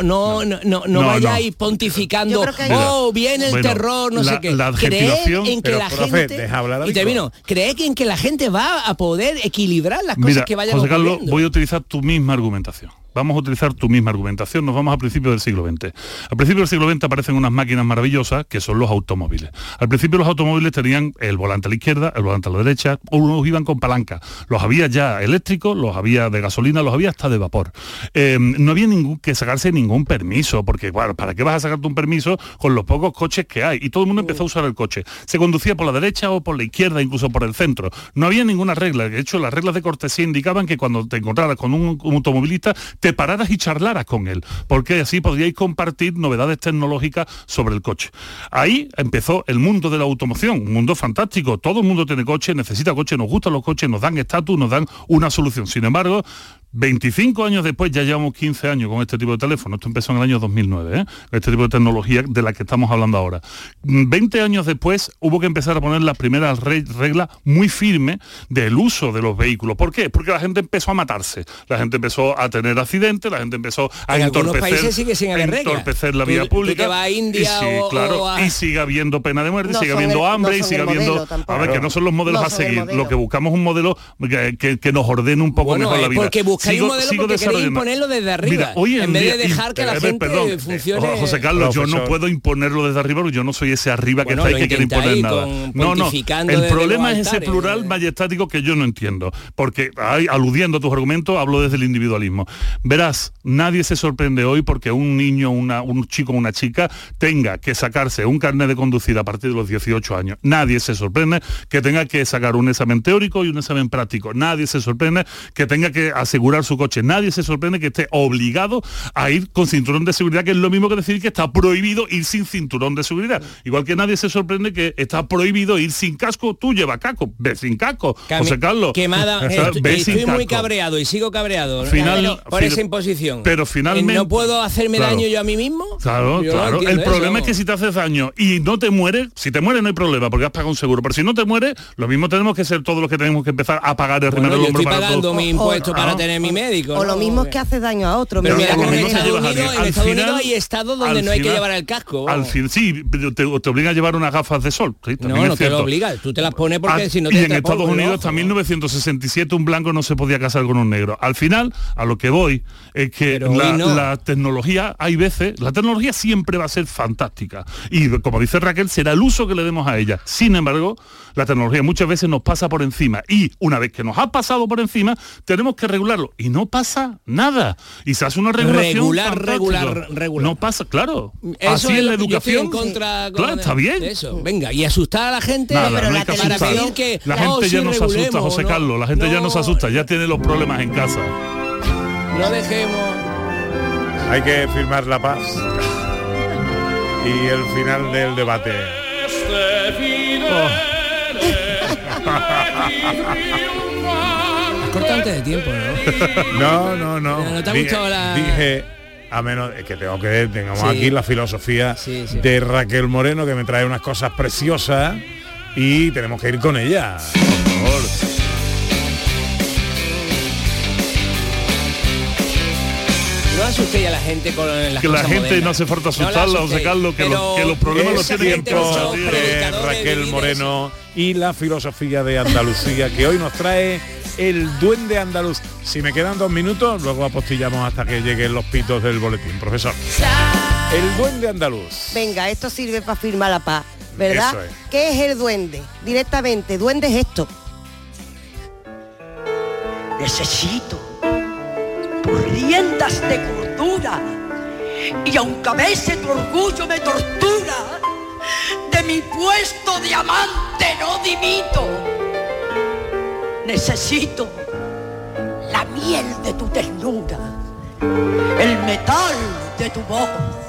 vayáis pontificando, viene el terror, no sé qué. Creed en que la gente... Y termino, creed en que la gente va a poder equilibrar las cosas que vayan ocurriendo. José Carlos, voy a utilizar tu misma argumentación. Vamos a utilizar tu misma argumentación, nos vamos a principios del siglo XX. Al principio del siglo XX aparecen unas máquinas maravillosas que son los automóviles. Al principio los automóviles tenían el volante a la izquierda, el volante a la derecha, unos iban con palanca. Los había ya eléctricos, los había de gasolina, los había hasta de vapor. No había que sacarse ningún permiso, porque bueno, ¿para qué vas a sacarte un permiso con los pocos coches que hay? Y todo el mundo empezó a usar el coche. Se conducía por la derecha o por la izquierda, incluso por el centro. No había ninguna regla. De hecho, las reglas de cortesía indicaban que cuando te encontraras con un automovilista, te pararas y charlaras con él, porque así podríais compartir novedades tecnológicas sobre el coche. Ahí empezó el mundo de la automoción, un mundo fantástico. Todo el mundo tiene coche, necesita coche, nos gustan los coches, nos dan estatus, nos dan una solución. Sin embargo, 25 años después, ya llevamos 15 años con este tipo de teléfono. Esto empezó en el año 2009, este tipo de tecnología de la que estamos hablando ahora. 20 años después hubo que empezar a poner las primeras reglas muy firmes del uso de los vehículos. ¿Por qué? Porque la gente empezó a matarse, la gente empezó a tener accidentes, la gente empezó a entorpecer la vía pública. Tú vas a India y sigue habiendo pena de muerte, sigue habiendo hambre y sigue habiendo... A ver, que no son los modelos a seguir. Lo que buscamos es un modelo que nos ordene un poco mejor la vida. buscáis un modelo porque queréis imponerlo desde arriba. Mira, hoy en vez de dejar que la gente funcione. José Carlos, yo no puedo imponerlo desde arriba porque yo no soy ese arriba que está ahí que quiere imponer nada. No. El problema es ese plural majestático que yo no entiendo. Porque aludiendo a tus argumentos, hablo desde el individualismo. Verás, nadie se sorprende hoy porque un niño, un chico o una chica tenga que sacarse un carnet de conducir a partir de los 18 años. Nadie se sorprende que tenga que sacar un examen teórico y un examen práctico. Nadie se sorprende que tenga que asegurar su coche. Nadie se sorprende que esté obligado a ir con cinturón de seguridad, que es lo mismo que decir que está prohibido ir sin cinturón de seguridad. Igual que nadie se sorprende que está prohibido ir sin casco. Tú llevas casco, ve sin casco, José Carlos. Estoy muy cabreado y sigo cabreado por esa imposición. Pero finalmente... ¿No puedo hacerme daño yo a mí mismo? Claro. El problema es que si te haces daño y no te mueres, si te mueres no hay problema porque has pagado un seguro, pero si no te mueres, lo mismo tenemos que ser todos los que tenemos que empezar a pagar el remero del hombro para todo. Estoy pagando mi impuesto para tener mi médico. O lo mismo es que haces daño a otro. Pero mira, en Estados Unidos hay estados donde no hay que llevar el casco. Al fin, sí, te obliga a llevar unas gafas de sol. Sí, no te lo obliga, tú te las pones porque si no te... Y en Estados Unidos hasta 1967 un blanco no se podía casar con un negro. Al final, a lo que voy, es que la tecnología, hay veces, la tecnología siempre va a ser fantástica. Y como dice Raquel, será el uso que le demos a ella. Sin embargo, la tecnología muchas veces nos pasa por encima. Y una vez que nos ha pasado por encima, tenemos que regularlo. Y no pasa nada. Y se hace una regulación regular. No pasa, claro. Eso así es la educación. Claro, está bien. Eso. Venga, y asustar a la gente pero la gente ya no se asusta, José Carlos. La gente ya no se asusta, ya tiene los problemas en casa. No dejemos. Hay que firmar la paz. Y el final del debate. Es cortante de tiempo, ¿no? No. ¿No te ha gustado Dije, a menos que tengamos aquí la filosofía de Raquel Moreno, que me trae unas cosas preciosas y tenemos que ir con ella. Por favor. No asustéis a la gente con las que cosas la gente modernas. no hace falta asustarla, José Carlos, que los problemas los tienen que tiempo de Raquel Moreno y la filosofía de Andalucía, que hoy nos trae el duende andaluz. Si me quedan 2 minutos, luego apostillamos hasta que lleguen los pitos del boletín, profesor. El duende andaluz. Venga, esto sirve para firmar la paz, ¿verdad? Eso es. ¿Qué es el duende? Directamente, duende es esto. Necesito tus riendas de cordura, y aunque a veces tu orgullo me tortura, de mi puesto de amante no dimito. Necesito la miel de tu ternura, el metal de tu voz,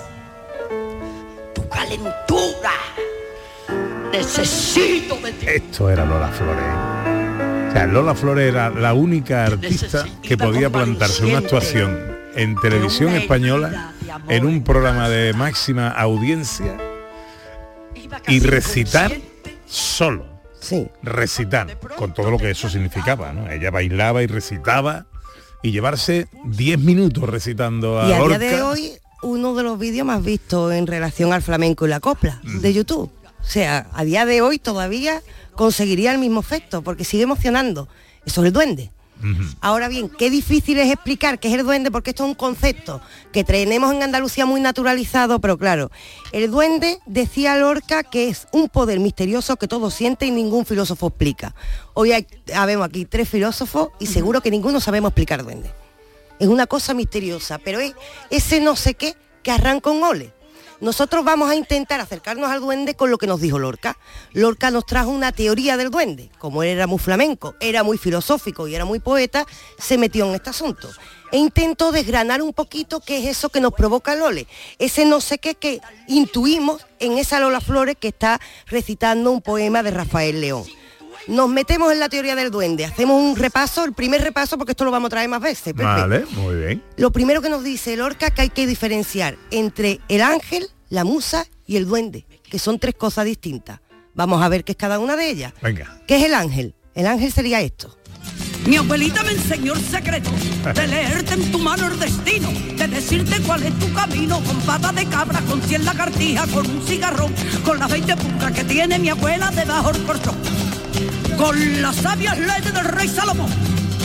tu calentura. Necesito de ti. Esto era Lola Flores. O sea, Lola Flores era la única artista que podía plantarse una actuación en televisión española en un programa de máxima audiencia y recitar solo. Sí. Recitar, con todo lo que eso significaba, ¿no? Ella bailaba y recitaba y llevarse 10 minutos recitando a Y a Lorca. día de hoy, uno de los vídeos más vistos en relación al flamenco y la copla de YouTube. O sea, a día de hoy todavía conseguiría el mismo efecto, porque sigue emocionando. Eso es el duende. Ahora bien, qué difícil es explicar qué es el duende, porque esto es un concepto que tenemos en Andalucía muy naturalizado, pero claro, el duende, decía Lorca, que es un poder misterioso que todos sienten y ningún filósofo explica. Hoy habemos aquí 3 filósofos y seguro que ninguno sabemos explicar duende. Es una cosa misteriosa, pero es ese no sé qué que arranca un ole. Nosotros vamos a intentar acercarnos al duende con lo que nos dijo Lorca. Lorca nos trajo una teoría del duende. Como él era muy flamenco, era muy filosófico y era muy poeta, se metió en este asunto. E intentó desgranar un poquito qué es eso que nos provoca el ole. Ese no sé qué que intuimos en esa Lola Flores que está recitando un poema de Rafael León. Nos metemos en la teoría del duende, hacemos un repaso, el primer repaso, porque esto lo vamos a traer más veces. Pepe. Vale, muy bien. Lo primero que nos dice Lorca que hay que diferenciar entre el ángel, la musa y el duende, que son 3 cosas distintas. Vamos a ver qué es cada una de ellas. Venga. ¿Qué es el ángel? El ángel sería esto. Mi abuelita me enseñó el secreto de leerte en tu mano el destino, de decirte cuál es tu camino, con pata de cabra, con 100 lagartijas, con un cigarrón, con las 20 puntas que tiene mi abuela debajo del colchón, con las sabias leyes del rey Salomón,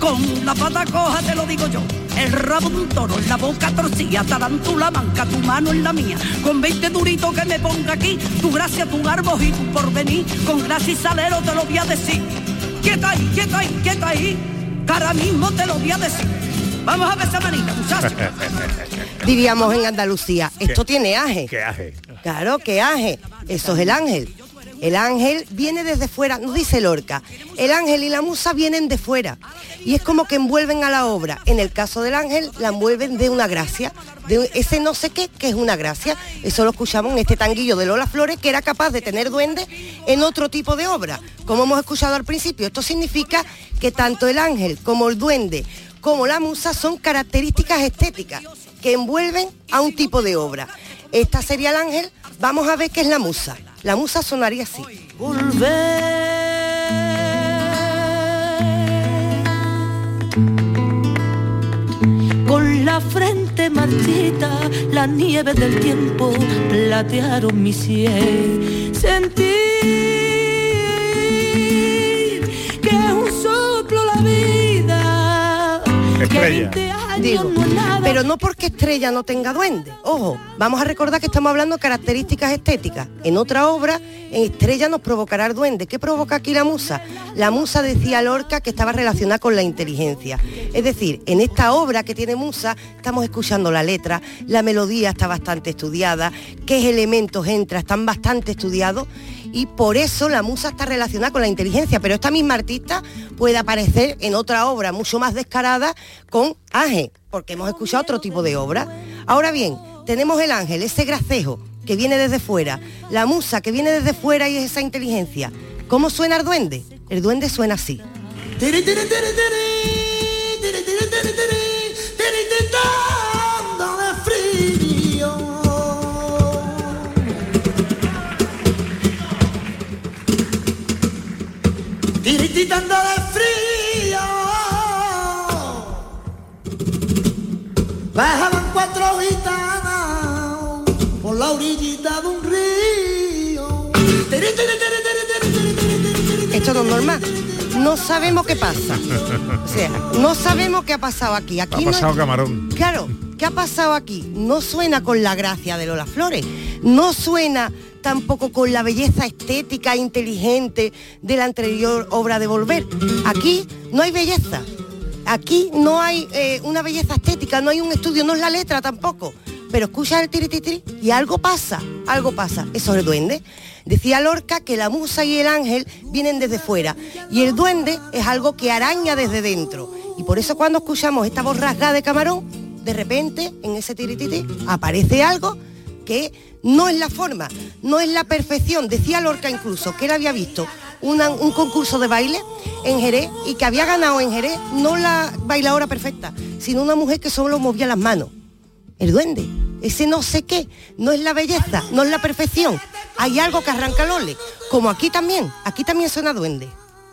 con la pata coja te lo digo yo. El rabo de un toro en la boca torcida, tarántula manca, tu mano en la mía. Con 20 duritos que me ponga aquí, tu gracia, tu garbo y tu porvenir. Con gracia y salero te lo voy a decir. Quieta ahí, quieta ahí, quieta ahí, que ahora mismo te lo voy a decir. Vamos a ver esa manita, muchachos. Diríamos en Andalucía, esto tiene aje. ¿Qué aje? Claro, ¿qué aje? Eso es el ángel. El ángel viene desde fuera, no dice Lorca. El ángel y la musa vienen de fuera. Y es como que envuelven a la obra. En el caso del ángel, la envuelven de una gracia. De ese no sé qué, que es una gracia. Eso lo escuchamos en este tanguillo de Lola Flores, que era capaz de tener duendes en otro tipo de obra. Como hemos escuchado al principio, esto significa que tanto el ángel como el duende, como la musa, son características estéticas que envuelven a un tipo de obra. Esta sería el ángel, vamos a ver qué es la musa. La musa sonaría así. Con la frente marchita, las nieves del tiempo platearon mi sien. Sentí que es un soplo la vida. Estrella. Digo, pero no porque Estrella no tenga duende. Ojo, vamos a recordar que estamos hablando de características estéticas. En otra obra, en Estrella nos provocará el duende. ¿Qué provoca aquí la musa? La musa, decía Lorca, que estaba relacionada con la inteligencia. Es decir, en esta obra que tiene musa, estamos escuchando la letra, la melodía está bastante estudiada, qué elementos entra, están bastante estudiados, y por eso la musa está relacionada con la inteligencia. Pero esta misma artista puede aparecer en otra obra mucho más descarada con aje, porque hemos escuchado otro tipo de obra. Ahora bien, tenemos el ángel, ese gracejo que viene desde fuera, la musa que viene desde fuera y es esa inteligencia. ¿Cómo suena el duende? El duende suena así. Tirititando de frío, bajaban 4 gitanas por la orillita de un río. Esto no es normal. No sabemos qué pasa. O sea, no sabemos qué ha pasado aquí. Aquí ha pasado no... camarón. Claro, ¿qué ha pasado aquí? No suena con la gracia de Lola Flores. No suena tampoco con la belleza estética e inteligente de la anterior obra de Volver. Aquí no hay belleza. Aquí no hay una belleza estética, no hay un estudio, no es la letra tampoco. Pero escuchas el tirititri y algo pasa, algo pasa. Eso es el duende. Decía Lorca que la musa y el ángel vienen desde fuera y el duende es algo que araña desde dentro. Y por eso cuando escuchamos esta voz rasgada de Camarón, de repente en ese tirititri aparece algo que no es la forma, no es la perfección. Decía Lorca incluso que él había visto un concurso de baile en Jerez y que había ganado en Jerez no la bailadora perfecta, sino una mujer que solo movía las manos. El duende, ese no sé qué, no es la belleza, no es la perfección. Hay algo que arranca el ole, como aquí también suena duende.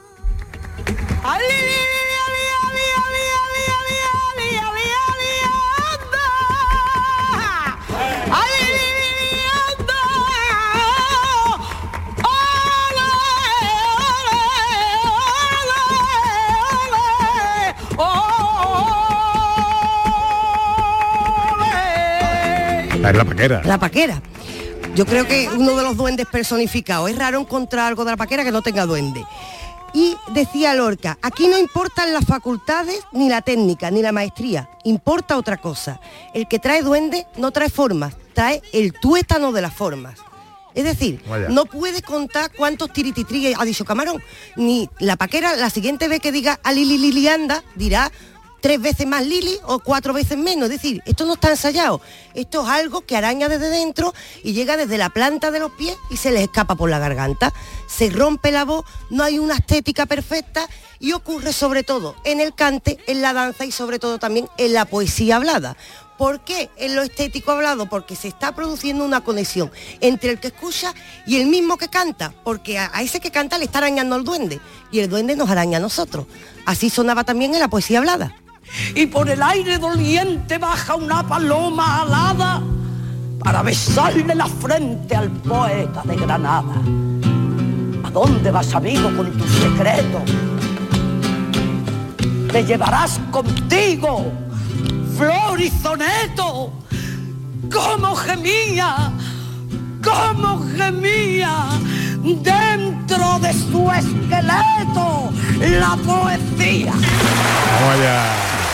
Es la paquera. La paquera. Yo creo que uno de los duendes personificados. Es raro encontrar algo de la paquera que no tenga duende. Y decía Lorca, aquí no importan las facultades, ni la técnica, ni la maestría. Importa otra cosa. El que trae duende no trae formas, trae el tuétano de las formas. Es decir, vaya, no puedes contar cuántos tirititri ha dicho Camarón. Ni la paquera, la siguiente vez que diga a Lili Lili anda, dirá 3 veces más Lili o 4 veces menos. Es decir, esto no está ensayado. Esto es algo que araña desde dentro y llega desde la planta de los pies y se les escapa por la garganta. Se rompe la voz, no hay una estética perfecta y ocurre sobre todo en el cante, en la danza y sobre todo también en la poesía hablada. ¿Por qué en lo estético hablado? Porque se está produciendo una conexión entre el que escucha y el mismo que canta, porque a ese que canta le está arañando el duende y el duende nos araña a nosotros. Así sonaba también en la poesía hablada. Y por el aire doliente baja una paloma alada para besarle la frente al poeta de Granada. ¿A dónde vas, amigo, con tu secreto? te llevarás contigo flor y soneto. Cómo gemía dentro de su esqueleto la poesía. Vamos allá.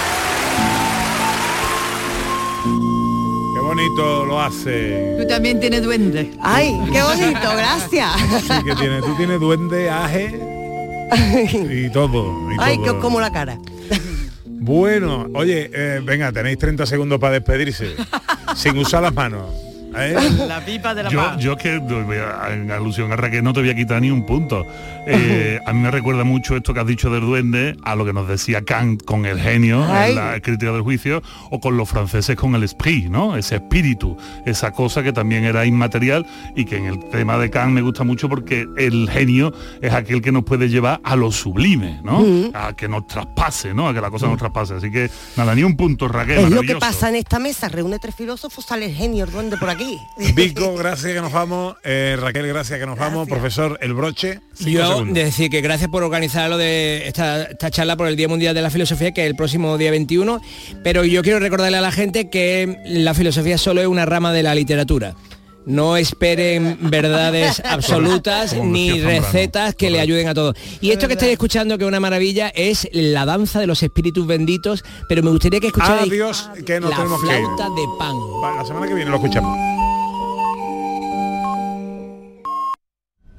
Qué bonito lo hace. Tú también tienes duende. Ay, qué bonito, gracias. Sí que tiene. Tú tienes duende, aje y todo. Ay, que os como la cara. Bueno, oye, venga, tenéis 30 segundos para despedirse, sin usar las manos. La pipa de la paz. Yo que en alusión a Raquel no te voy a quitar ni un punto. A mí me recuerda mucho esto que has dicho del duende a lo que nos decía Kant con el genio en la crítica del juicio, o con los franceses con el esprit, ¿no? Ese espíritu, esa cosa que también era inmaterial y que en el tema de Kant me gusta mucho porque el genio es aquel que nos puede llevar a lo sublime, ¿no? A que nos traspase, ¿no? A que la cosa nos traspase. Así que nada, ni un punto, Raquel. Es lo que pasa en esta mesa, reúne 3 filósofos, sale el genio, el duende por aquí. Vico, gracias que nos vamos. Raquel, gracias que nos vamos. Profesor, el broche. Yo decir que gracias por organizar lo de esta charla por el Día Mundial de la Filosofía, que es el próximo día 21, pero yo quiero recordarle a la gente que la filosofía solo es una rama de la literatura. No esperen verdades absolutas ni recetas que le ayuden a todos. Y esto que estáis escuchando, que es una maravilla, es la danza de los espíritus benditos, pero me gustaría que escucharais Adiós, que no la tenemos flauta que ir. de Pan. La semana que viene lo escuchamos.